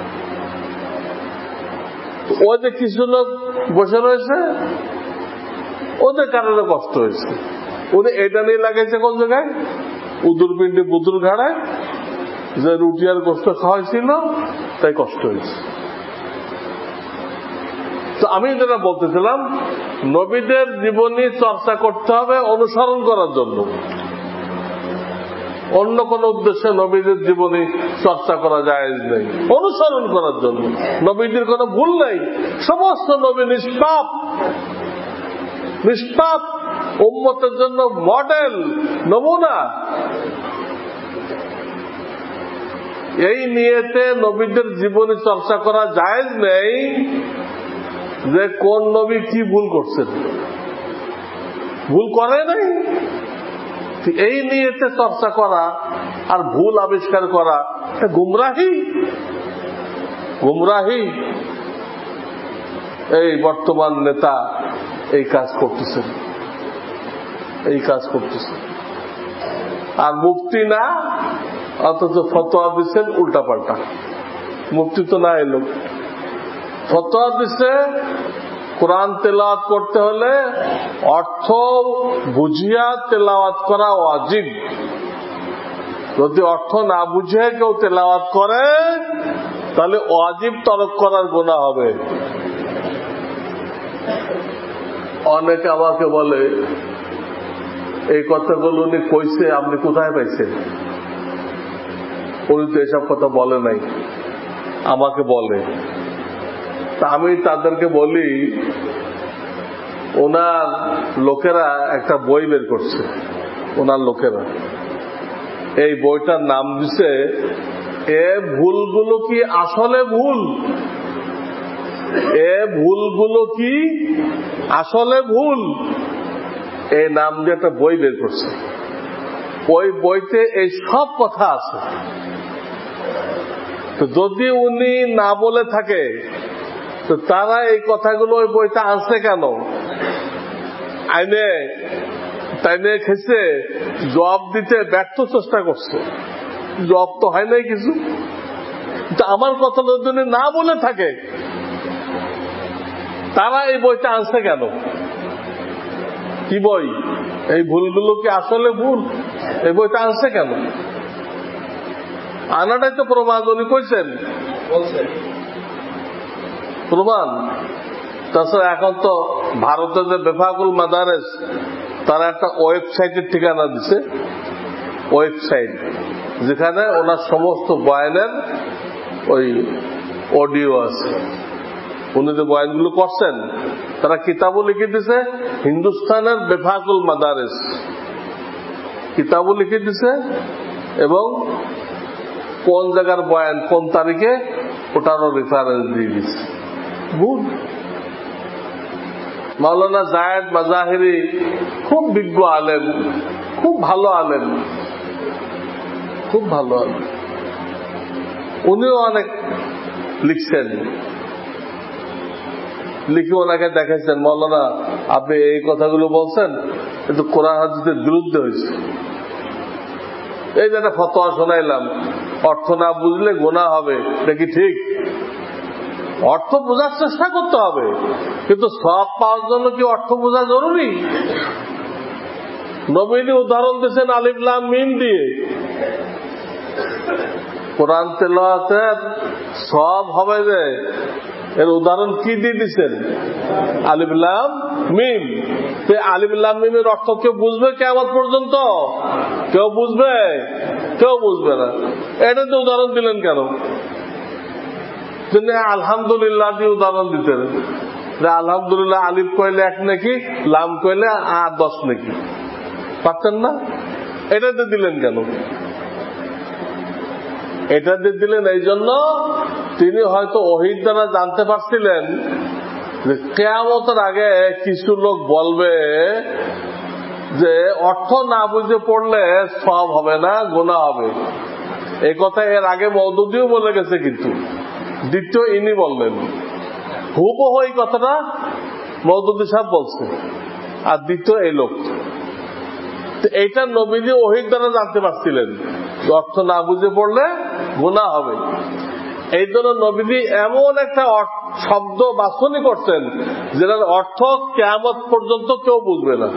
ওই যে কিছু লোক বসে রয়েছে, ওদের কারণে কষ্ট হয়েছে। উনি এটা নিয়ে লাগাইছে কোন জায়গায়? উদুর পিণ্ডি বুদুর ঘাড়ায়, যে রুটি আর গোশত খাওয়াইছিল তাই কষ্ট হয়েছে। তো আমি যেটা বলতেছিলাম, নবীদের জীবনী চর্চা করতে হবে অনুসরণ করার জন্য, অন্য কোন উদ্দেশ্যে নবীদের জীবনী চর্চা করা জায়েজ নেই, অনুসরণ করার জন্য। নবীদের কোনো ভুল নাই, সমস্ত নবী নিষ্পাপ, নিষ্পাপ, উম্মতের জন্য মডেল, নমুনা। এই নিয়েতে নবীদের জীবনী চর্চা করা জায়েজ নেই যে কোন নবী কি ভুল করছেন, ভুল করে নাই, এই নিয়েতে চর্চা করা আর ভুল আবিষ্কার করা গুমরাহি, গুমরাহি। এই বর্তমান নেতা এই কাজ করতেছেন, এই কাজ করতেছেন। আর মুফতি না, অথচ ফতোয়া দিচ্ছেন উল্টা পাল্টা। মুফতি তো না এলো, ফতোয়া দিচ্ছে কোরআন তেলাওয়াত করতে হলে অর্থ বুঝিয়া তেলাওয়াত করা ওয়াজিব। যদি অর্থ না বুঝে কেউ তেলাওয়াত করে তাহলে ওয়াজিব তরক করার গুনাহ হবে। অনেকে আমাকে বলে এই কথাগুলো উনি কইছে, আপনি কোথায় পাইছেন? উনি তো এসব কথা বলে নাই, আমাকে বলে। তা আমি তাদেরকে বলি, ওনার লোকেরা একটা বই বের করছে, ওনার লোকেরা এই বইটার নাম দিছে এ ভুলগুলো কি আসলে ভুল, এ ভুলগুলো কি আসলে ভুল, এই নাম দিয়ে একটা বই বের করছে। ওই বইতে এই সব কথা আছে। তো যদি উনি না বলে থাকে তো তারা এই কথাগুলো ওই বইটা আনছে কেন? আইনে তাইনে খেছে, জবাব দিতে ব্যর্থ চেষ্টা করছে, জবাব তো হয় নাই কিছু। আমার কথা যদি না বলে থাকে তারা এই বইটা আনছে কেন? কি বই? এই ভুলগুলো কি আসলে ভুল? এই বইটা আনছে কেন? আনাটাই তো প্রমাণ। উনি কইছেন, প্রমাণ। তাছাড়া এখন তো ভারতের যে বেফাকুল মাদারেস, তারা একটা ওয়েবসাইটের ঠিকানা দিছে, ওয়েবসাইট, যেখানে ওনার সমস্ত বয়ানের ওই অডিও আছে। উনি যে বয়ানগুলো করছেন তারা কিতাবও লিখে দিছে, হিন্দুস্তানের বেফাকুল মাদারেস কিতাবও লিখে দিছে, এবং কোন জায়গার বয়ান কোন তারিখে ওটারও রেফারেন্স দিয়ে দিচ্ছে। ভুল। মাওলানা জায়েদ মাজাহিরি খুব বিজ্ঞ আলেম, খুব ভালো আলেম, খুব ভালো আলেম, উনিও অনেক লিখছেন। লিখে ওনাকে দেখাইছেন, মৌলানা আপনি এই কথাগুলো বলছেন কিন্তু কোরআন হাদিসের বিরুদ্ধে হয়েছে। এই যে একটা ফতোয়া শোনাইলাম, অর্থ না বুঝলে গুনাহ হবে, এটা কি ঠিক? অর্থ বোঝার চেষ্টা করতে হবে, কিন্তু সওয়াব পাওয়ার জন্য কি অর্থ বোঝা জরুরি? নবীজি উদাহরণ দিয়েছেন আলিফ লাম মিম দিয়ে। কোরআন তেলাওয়াতের সওয়াব হবে যে, এর উদাহরণ কি দিয়ে দিচ্ছেন? আলিফ লাম মিম। আলিফ লাম মিমের অর্থ কেউ বুঝবে কিয়ামত পর্যন্ত? কেউ বুঝবে? কেউ বুঝবে না। এটা তো উদাহরণ দিলেন কেন? আলহামদুলিল্লাহ দিয়ে উদাহরণ দিতেন, আলহামদুলিল্লাহ আলিফ কইলে 1 নেকি, লাম কইলে 10 নেকি, পারতেন না? এটাতে দিলেন কেন? এটাতে দিলেন এই জন্য তিনি হয়তো ওহীর দ্বারা জানতে পারছিলেন যে কিয়ামতের আগে কিছু লোক বলবে যে অর্থ না বুঝে পড়লে সওয়াব হবে না, গুনাহ হবে। এই কথা এর আগে মওদুদিও বলে গেছে, কিন্তু দ্বিতীয় ইনি বললেন। হুবহু এই কথাটা মওদুদি সাহেব বলছে, আর দ্বিতীয় এই লোক। এইটা নবীজি ওহীর দ্বারা জানতে পারছিলেন, অর্থ না বুঝে পড়লে গুনাহ হবে। এই জন্য নবীজি এমন একটা শব্দ বাছনি করছেন যেটার অর্থ কিয়ামত পর্যন্ত কেউ বুঝবে না।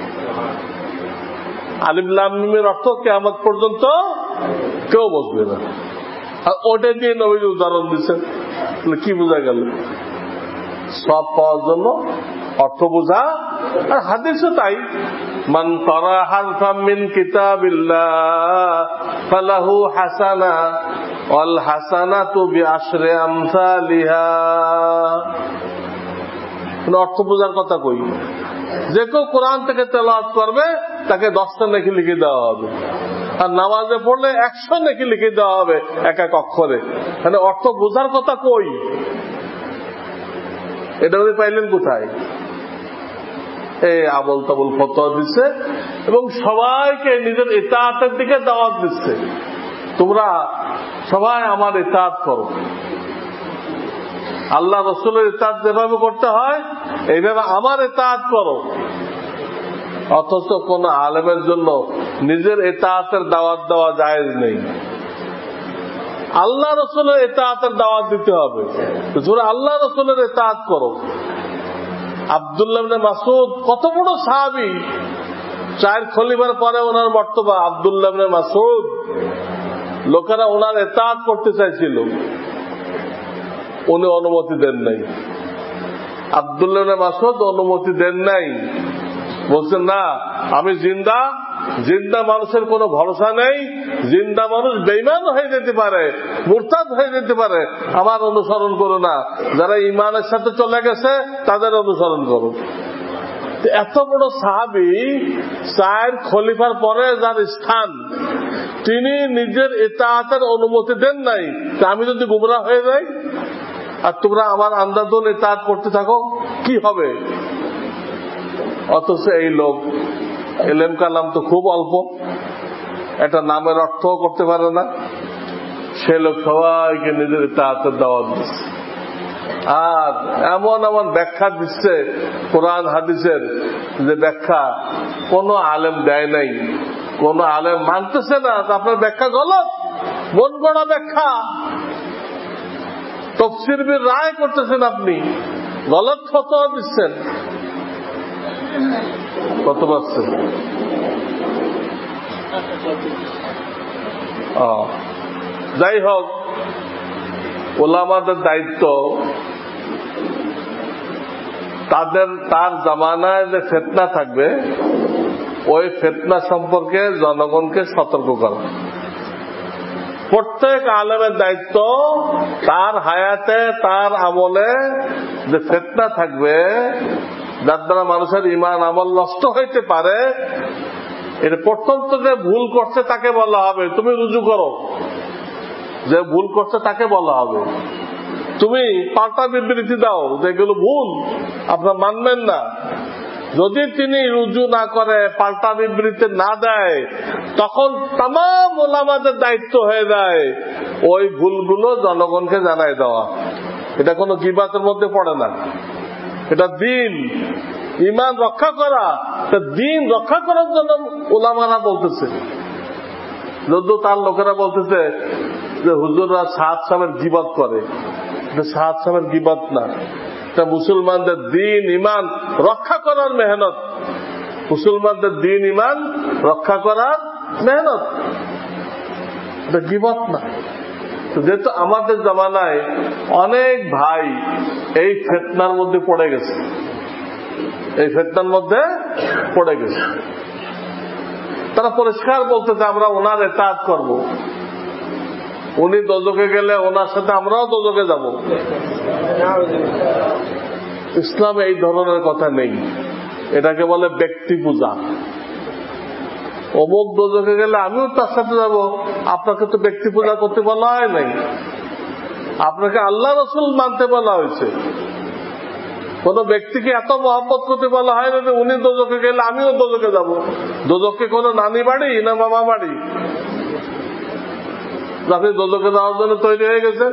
আলিফ লাম মিমের অর্থ কিয়ামত পর্যন্ত কেউ বুঝবে না, আর ওটা দিয়ে নবীজি উদাহরণ দিচ্ছেন। কি বোঝা গেল? সব পাওয়ার জন্য অর্থ বোঝা। আর হাদিসও তাই, মান ক্বারা হারফাম মিন কিতাবিল্লাহ ফালাহু হাসানা ওয়াল হাসানাতু বিআশরি আমসালিহা। অর্থ বোঝার কথা কই, যে কেউ কোরআন থেকে তেলাওয়াত করবে তাকে 10টা নেকি লিখে দেওয়া হবে, আর নামাজে পড়লে 100 নেকি লিখে দেওয়া হবে এক এক অক্ষরে। মানে অর্থ বোঝার কথা কই? এটা উনি পাইলেন কোথায়? এই আবল তাবল ফতোয়া দিচ্ছে এবং সবাইকে নিজের ইতাআতের দিকে দাওয়াত দিচ্ছে। তোমরা সবাই আমার ইতাআত করো, আল্লাহ রাসূলের ইতাআত যেভাবে করতে হয় এইভাবে আমার ইতাআত করো। অথচ কোন আলেমের জন্য নিজের ইতাআতের দাওয়াত দেওয়া জায়েজ নেই। আল্লাহ রাসূলের ইতাআতের দাওয়াত দিতে হবে, তোমরা আল্লাহ রাসূলের ইতাআত করো। আব্দুল্লাহ ইবনে মাসউদ কত বড় সাহাবী, 4 খলিফার পরে ওনার মর্তবা। আব্দুল্লাহ ইবনে মাসউদ, লোকেরা ওনার ইতাআত করতে চাইছিল, উনি অনুমতি দেন নাই। আব্দুল্লাহ ইবনে মাসউদ অনুমতি দেন নাই, বলছেন না আমি জিন্দা, জিন্দা মানুষের কোনো ভরসা নেই, জিন্দা মানুষ বেঈমান হয়ে যেতে পারে, মুরতাদ হয়ে যেতে পারে, আমার অনুসরণ করো না, যারা ঈমানের সাথে চলে গেছে তাদের অনুসরণ করো। এত বড় সাহাবী, 4 খলিফার পরে যার স্থান, তিনি নিজের ইতাআতের অনুমতি দেন নাই। আমি যদি গুমরাহ হয়ে যাই আর তোমরা আমার আন্দাজুল ইতাআত করতে থাকো, কি হবে? অথচ এই লোক ইলম কালাম তো খুব অল্প, এটা নামের অর্থও করতে পারে না, সে লোক সবাইকে নিজের ইতাআতের দাওয়াত দিচ্ছে। আর এমন এমন ব্যাখ্যা দিচ্ছে কোরআন হাদিসের, যে ব্যাখ্যা কোন আলেম দেয় নাই, কোন আলেম মানতেছে না। আপনার ব্যাখ্যা গলত, মন গড়া ব্যাখ্যা, তাফসীর বির রায় করতেছেন, আপনি গলত ফতোয়া দিচ্ছেন। কত পাচ্ছেন? যাই হোক, উলামাদের দায়িত্ব তার জামানায় যে ফিতনা থাকবে ওই ফিতনা সম্পর্কে জনগণকে সতর্ক করা। প্রত্যেক আলেমের দায়িত্ব তার হায়াতে, তার আমলে যে ফিতনা থাকবে যার দ্বারা মানুষের ঈমান আমল নষ্ট হইতে পারে, এটা প্রত্যন্ত যে ভুল করছে তাকে বলা হবে তুমি রুজু করো, যে ভুল করছে তাকে বলা হবে তুমি পাল্টা বিবৃতি দাও যেগুলো ভুল, আপনারা মানবেন না। যদি তিনি রুজু না করে, পাল্টা বিবৃতি না দেয়, তখন তামাম উলামাদের দায়িত্ব হয়ে যায় ওই ভুলগুলো জনগণকে জানাই দেওয়া। এটা কোনো গীবাতের মধ্যে পড়ে না। এটা দিন, ইমান রক্ষা করা। দিন রক্ষা করার জন্য ওলামারা বলতেছে। যদিও তার লোকেরা বলতেছে যে হুজুররা সাহাব সাহেবের গীবত করে, সাহাব সাহেবের গীবত না, এটা মুসলমানদের দিন ইমান রক্ষা করার মেহনত, মুসলমানদের দিন ইমান রক্ষা করার মেহনত, এটা গীবত না। যেহেতু আমাদের জামানায় অনেক ভাই এই ফিতনার মধ্যে পড়ে গেছে, এই ফিতনার মধ্যে পড়ে গেছে, তারা পরিষ্কার বলতেছে আমরা ওনার ইতাআত করব, উনি দোজখে গেলে ওনার সাথে আমরাও দোজখে যাব। ইসলামে এই ধরনের কথা নেই, এটাকে বলে ব্যক্তি পূজা। অমুক দোজখে গেলে আমিও তার সাথে যাব, আপনাকে তো ব্যক্তি পূজা করতে বলা হয় নাই, আপনাকে আল্লাহ রসুল মানতে বলা হয়েছে। কোন ব্যক্তিকে এত মহব্বত করতে বলা হয় না যে উনি দোজখে গেলে আমিও দোজখে যাব। দোজখে কোন নানি বাড়ি না মামা বাড়ি? আপনি দোজখে যাওয়ার জন্য তৈরি হয়ে গেছেন।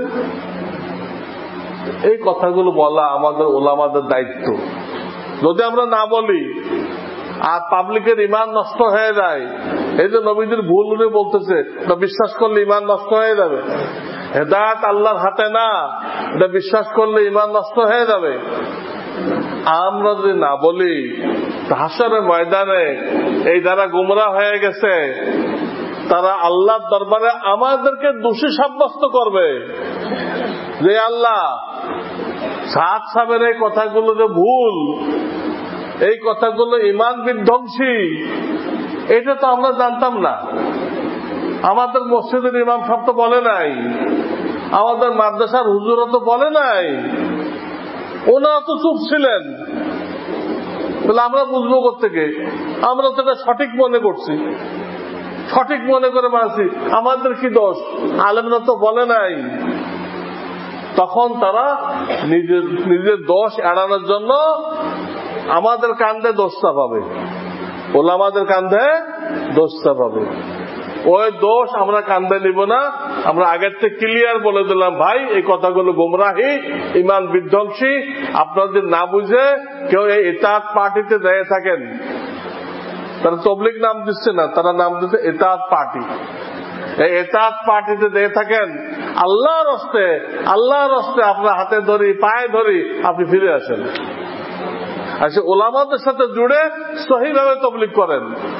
এই কথাগুলো বলা আমাদের ওলামাদের দায়িত্ব। যদি আমরা না বলি আর পাবলিকের ইমান নষ্ট হয়ে যায়, এই যে নবীদের ভুল উনি বলতেছে, বিশ্বাস করলে ইমান নষ্ট হয়ে যাবে। হেদায়েত আল্লাহর হাতে না, এটা বিশ্বাস করলে ইমান নষ্ট হয়ে যাবে। আমরা যদি না বলি, হাসরের ময়দানে এই যারা গুমরাহ হয়ে গেছে তারা আল্লাহর দরবারে আমাদেরকে দোষী সাব্যস্ত করবে যে আল্লাহ সাহাব সাহেবের এই কথাগুলো যে ভুল, এই কথাগুলো ইমান বিধ্বংসী, এটা তো আমরা জানতাম না। আমাদের মসজিদের ইমাম সাহেব তো বলে নাই, আমাদের মাদ্রাসার হুজুরও তো বলে নাই, ওনারা তো চুপ ছিলেন। তাহলে আমরা বুঝবো কোত্থেকে? আমরা তো এটা সঠিক মনে করছি, সঠিক মনে করে মানছি, আমাদের কি দোষ? আলেমরা তো বলে নাই। তখন তারা নিজের দোষ এড়ানোর জন্য আমাদের কান্ধে দোষ চাপাবে, ওলামাদের কান্ধে দোষ চাপাবে। ওই দোষ আমরা কান্ধে নিব না। আমরা আগের থেকে ক্লিয়ার বলে দিলাম, ভাই এই কথাগুলো গুমরাহি, ইমান বিধ্বংসী। আপনারা যদি না বুঝে কেউ এই ইতাআত পার্টিতে দিয়ে থাকেন, তারা তবলিগ নাম দিচ্ছে না, তারা নাম দিচ্ছে ইতাআত পার্টি। এই ইতাআত পার্টিতে দিয়ে থাকেন, আল্লাহর হস্তে আপনার হাতে ধরি, পায়ে ধরি, আপনি ফিরে আসেন, আসে ওলামাদের সাথে জুড়ে সহিভাবে তবলিগ করেন।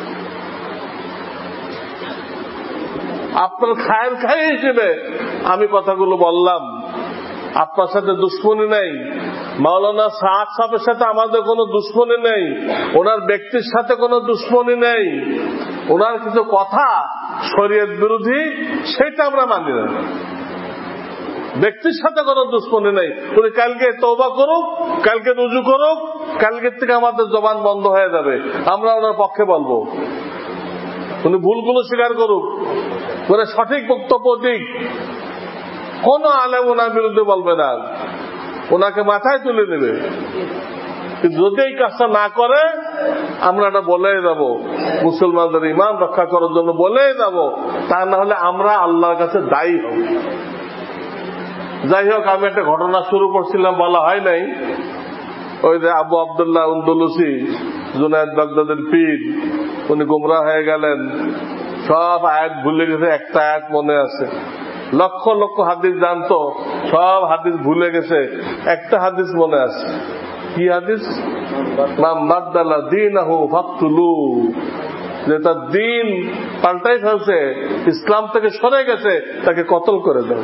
আপনার খায়ের খাই হিসেবে আমি কথাগুলো বললাম, আপনার সাথে দুশ্মনী নেই। মাওলানা সাদ সাহেবের সাথে আমাদের কোনো দুশ্মনী নেই, ওনার ব্যক্তির সাথে কোনো দুশ্মনী নেই। ওনার কিছু কথা শরীয়ত বিরোধী, সেটা আমরা মানি না। ব্যক্তির সাথে কোনো দুশ্মনী নেই। উনি কালকে তওবা করুক, কালকে রুজু করুক, কালকের থেকে আমাদের জবান বন্ধ হয়ে যাবে, আমরা ওনার পক্ষে বলবো। উনি ভুলগুলো স্বীকার করুক, করে সঠিক বক্তব্য দিক, কোন আলেম ওনার বিরুদ্ধে বলবে না, ওনাকে মাথায় তুলে নেবে। কিন্তু যদি এই কাজটা না করে, আমরা এটা বলেই যাব, মুসলমানদের ইমান রক্ষা করার জন্য বলেই যাব, তা না হলে আমরা আল্লাহর কাছে দায়ী হব। যাই হোক, আমি একটা ঘটনা শুরু করছিলাম, বলা হয় নাই। ওই যে আবু আব্দুল্লাহ আন্দলুসি, জুনায়েদ বাগদাদের পীর, উনি গুমরাহ হয়ে গেলেন, সব আয়াত ভুলে গেছে, একটা আয়াত মনে আছে। লক্ষ লক্ষ হাদিস জানতো, সব হাদিস ভুলে গেছে, একটা হাদিস মনে আছে। কি হাদিস? মান বাদদালা দীনাহু ফাকতুলু, যে তার দিন পাল্টাই ফেলছে, ইসলাম থেকে সরে গেছে, তাকে কতল করে দেন।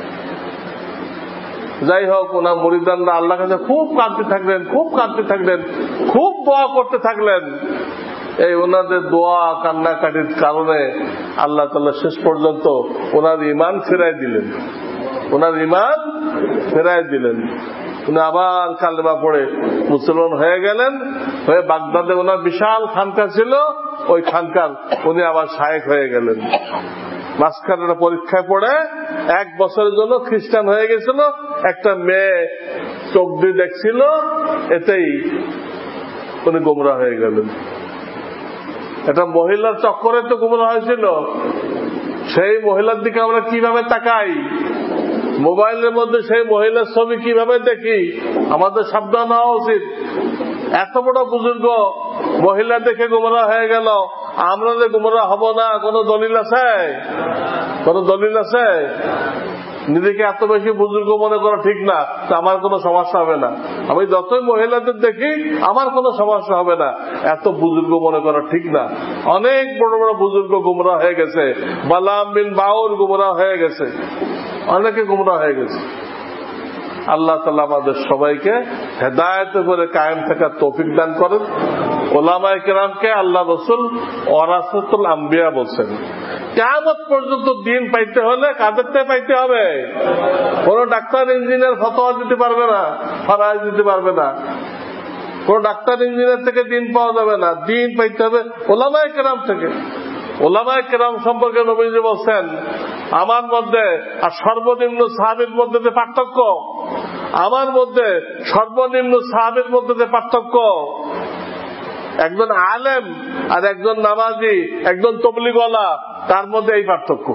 যাই হোক, ওনার মুরিদানরা আল্লাহর কাছে খুব কাঁদতে থাকলেন, খুব কাঁদতে থাকলেন, খুব দোয়া করতে থাকলেন। এই ওনাদের দোয়া কান্নাকাটির কারণে আল্লাহ তাআলা শেষ পর্যন্ত ওনার ঈমান ফেরাই দিলেন, ওনার ঈমান ফেরাই দিলেন। উনি আবার কালেমা পড়ে মুসলমান হয়ে গেলেন। হয়ে বাগদাদে ওনার বিশাল খানকা ছিল, ওই খানকার উনি আবার শায়েখ হয়ে গেলেন। মাঝখানে পরীক্ষায় পড়ে 1 বছরের জন্য খ্রিস্টান হয়ে গেছিল। একটা মেয়ে চোখ দিয়ে দেখছিল, এতেই উনি গোমরা হয়ে গেলেন। একটা মহিলার চক্করে তো গোমরা হয়েছিল। সেই মহিলার দিকে আমরা কিভাবে তাকাই? মোবাইলের মধ্যে সেই মহিলার ছবি কিভাবে দেখি, আমাদের সাবধান হওয়া উচিত। এত বড় বুজুর্গ মহিলা দেখে গুমরাহ হয়ে গেল, আমরা যে গুমরাহ হব না কোন দলিল আছে? কোন দলিল আছে? নিজেকে এত বেশি বুজুর্গ মনে করা ঠিক না, আমার কোনো সমস্যা হবে না, আমি যতই মহিলাদের দেখি আমার কোনো সমস্যা হবে না, এত বুজুর্গ মনে করা ঠিক না। অনেক বড় বড় বুজুর্গ গুমরাহ হয়ে গেছে, বালাম বিন বাউর গুমরাহ হয়ে গেছে, অনেকে গুমরাহ হয়ে গেছে। আল্লাহ তাআলা আমাদের সবাইকে হেদায়েতের উপরে কায়েম থাকার তৌফিক দান করেন। ওলামায়ে কেরামকে আল্লাহ রাসূল ওয়ারাসাতুল আম্বিয়া বলছেন। কিয়ামত পর্যন্ত দিন পাইতে হলে কাদের থেকে পাইতে হবে? কোন ডাক্তার ইঞ্জিনিয়ার ফতোয়া দিতে পারবে না, ফরজ দিতে পারবে না। কোন ডাক্তার ইঞ্জিনিয়ার থেকে দিন পাওয়া যাবে না, দিন পাইতে হবে ওলামায়ে কেরাম থেকে। ওলামায়ে কেরাম সম্পর্কে নবীজি বলছেন, আমার মধ্যে আর সর্বনিম্ন সাহাবীর মধ্যে যে পার্থক্য, আমার মধ্যে সর্বনিম্ন সাহাবীর মধ্যে যে পার্থক্য, একজন আলেম আর একজন নামাজি, একজন তবলিগওয়ালা, তার মধ্যে এই পার্থক্য।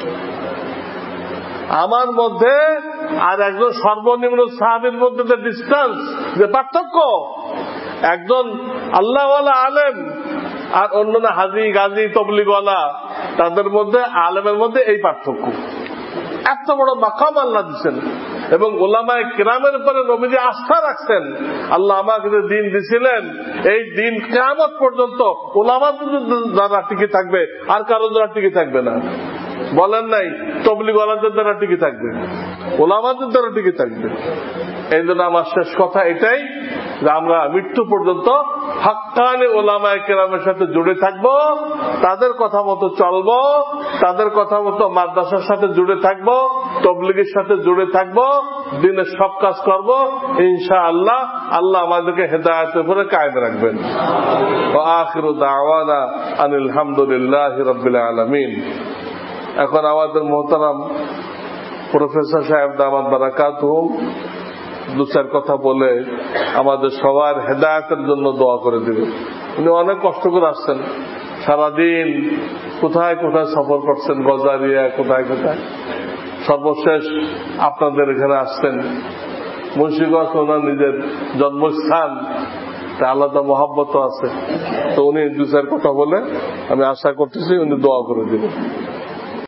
আমার মধ্যে আর একজন সর্বনিম্ন সাহাবীর মধ্যে যে ডিস্টেন্স, যে পার্থক্য, একজন আল্লাহওয়ালা আলেম আর অন্যান্য হাজি গাজী তবলিগওয়ালা, তাদের মধ্যে আলেমের মধ্যে এই পার্থক্য। এত বড় মাকাম আল্লাহ দিচ্ছেন এবং ওলামায়ে কিরামের উপরে নবীজি আস্থা রাখছেন। আল্লাহ আমাকে যে দিন দিছিলেন, এই দিন কিয়ামত পর্যন্ত ওলামাদের দ্বারা টিকে থাকবে, আর কারো দ্বারা টিকে থাকবে না। বলেন নাই তবলিগওয়ালাদের দ্বারা টিকে থাকবে, ওলামাদের দ্বারা টিকে থাকবে। এই জন্য আমার শেষ কথা এটাই যে আমরা মৃত্যু পর্যন্ত হাক্কানি ওলামায়ে কেরামের সাথে জুড়ে থাকবো, তাদের কথা মতো চলবো, তাদের কথা মতো মাদ্রাসার সাথে জুড়ে থাকবো, তবলিগের সাথে জুড়ে থাকবো, দিনের সব কাজ করবো। ইনশাআল্লাহ আল্লাহ আমাদেরকে হেদায়েতের উপরে কায়েম রাখবেন। ওয়া আখিরু দাওয়ানা আনিল হামদুলিল্লাহি রাব্বিল আলামিন। এখন আমাদের মোহতারাম প্রফেসর সাহেব দামাত বারাকাতুহুম দু চার কথা বলে আমাদের সবার হেদায়েতের জন্য দোয়া করে দিবেন। উনি অনেক কষ্ট করে আসছেন, সারাদিন কোথায় কোথায় সফর করছেন, গজারিয়া কোথায় কোথায়, সর্বশেষ আপনাদের এখানে আসছেন। মুন্সিগঞ্জ ওনার নিজের জন্মস্থান, তা আলাদা মহব্বত আছে। তো উনি দু চার কথা বলে আমি আশা করতেছি উনি দোয়া করে দিবেন।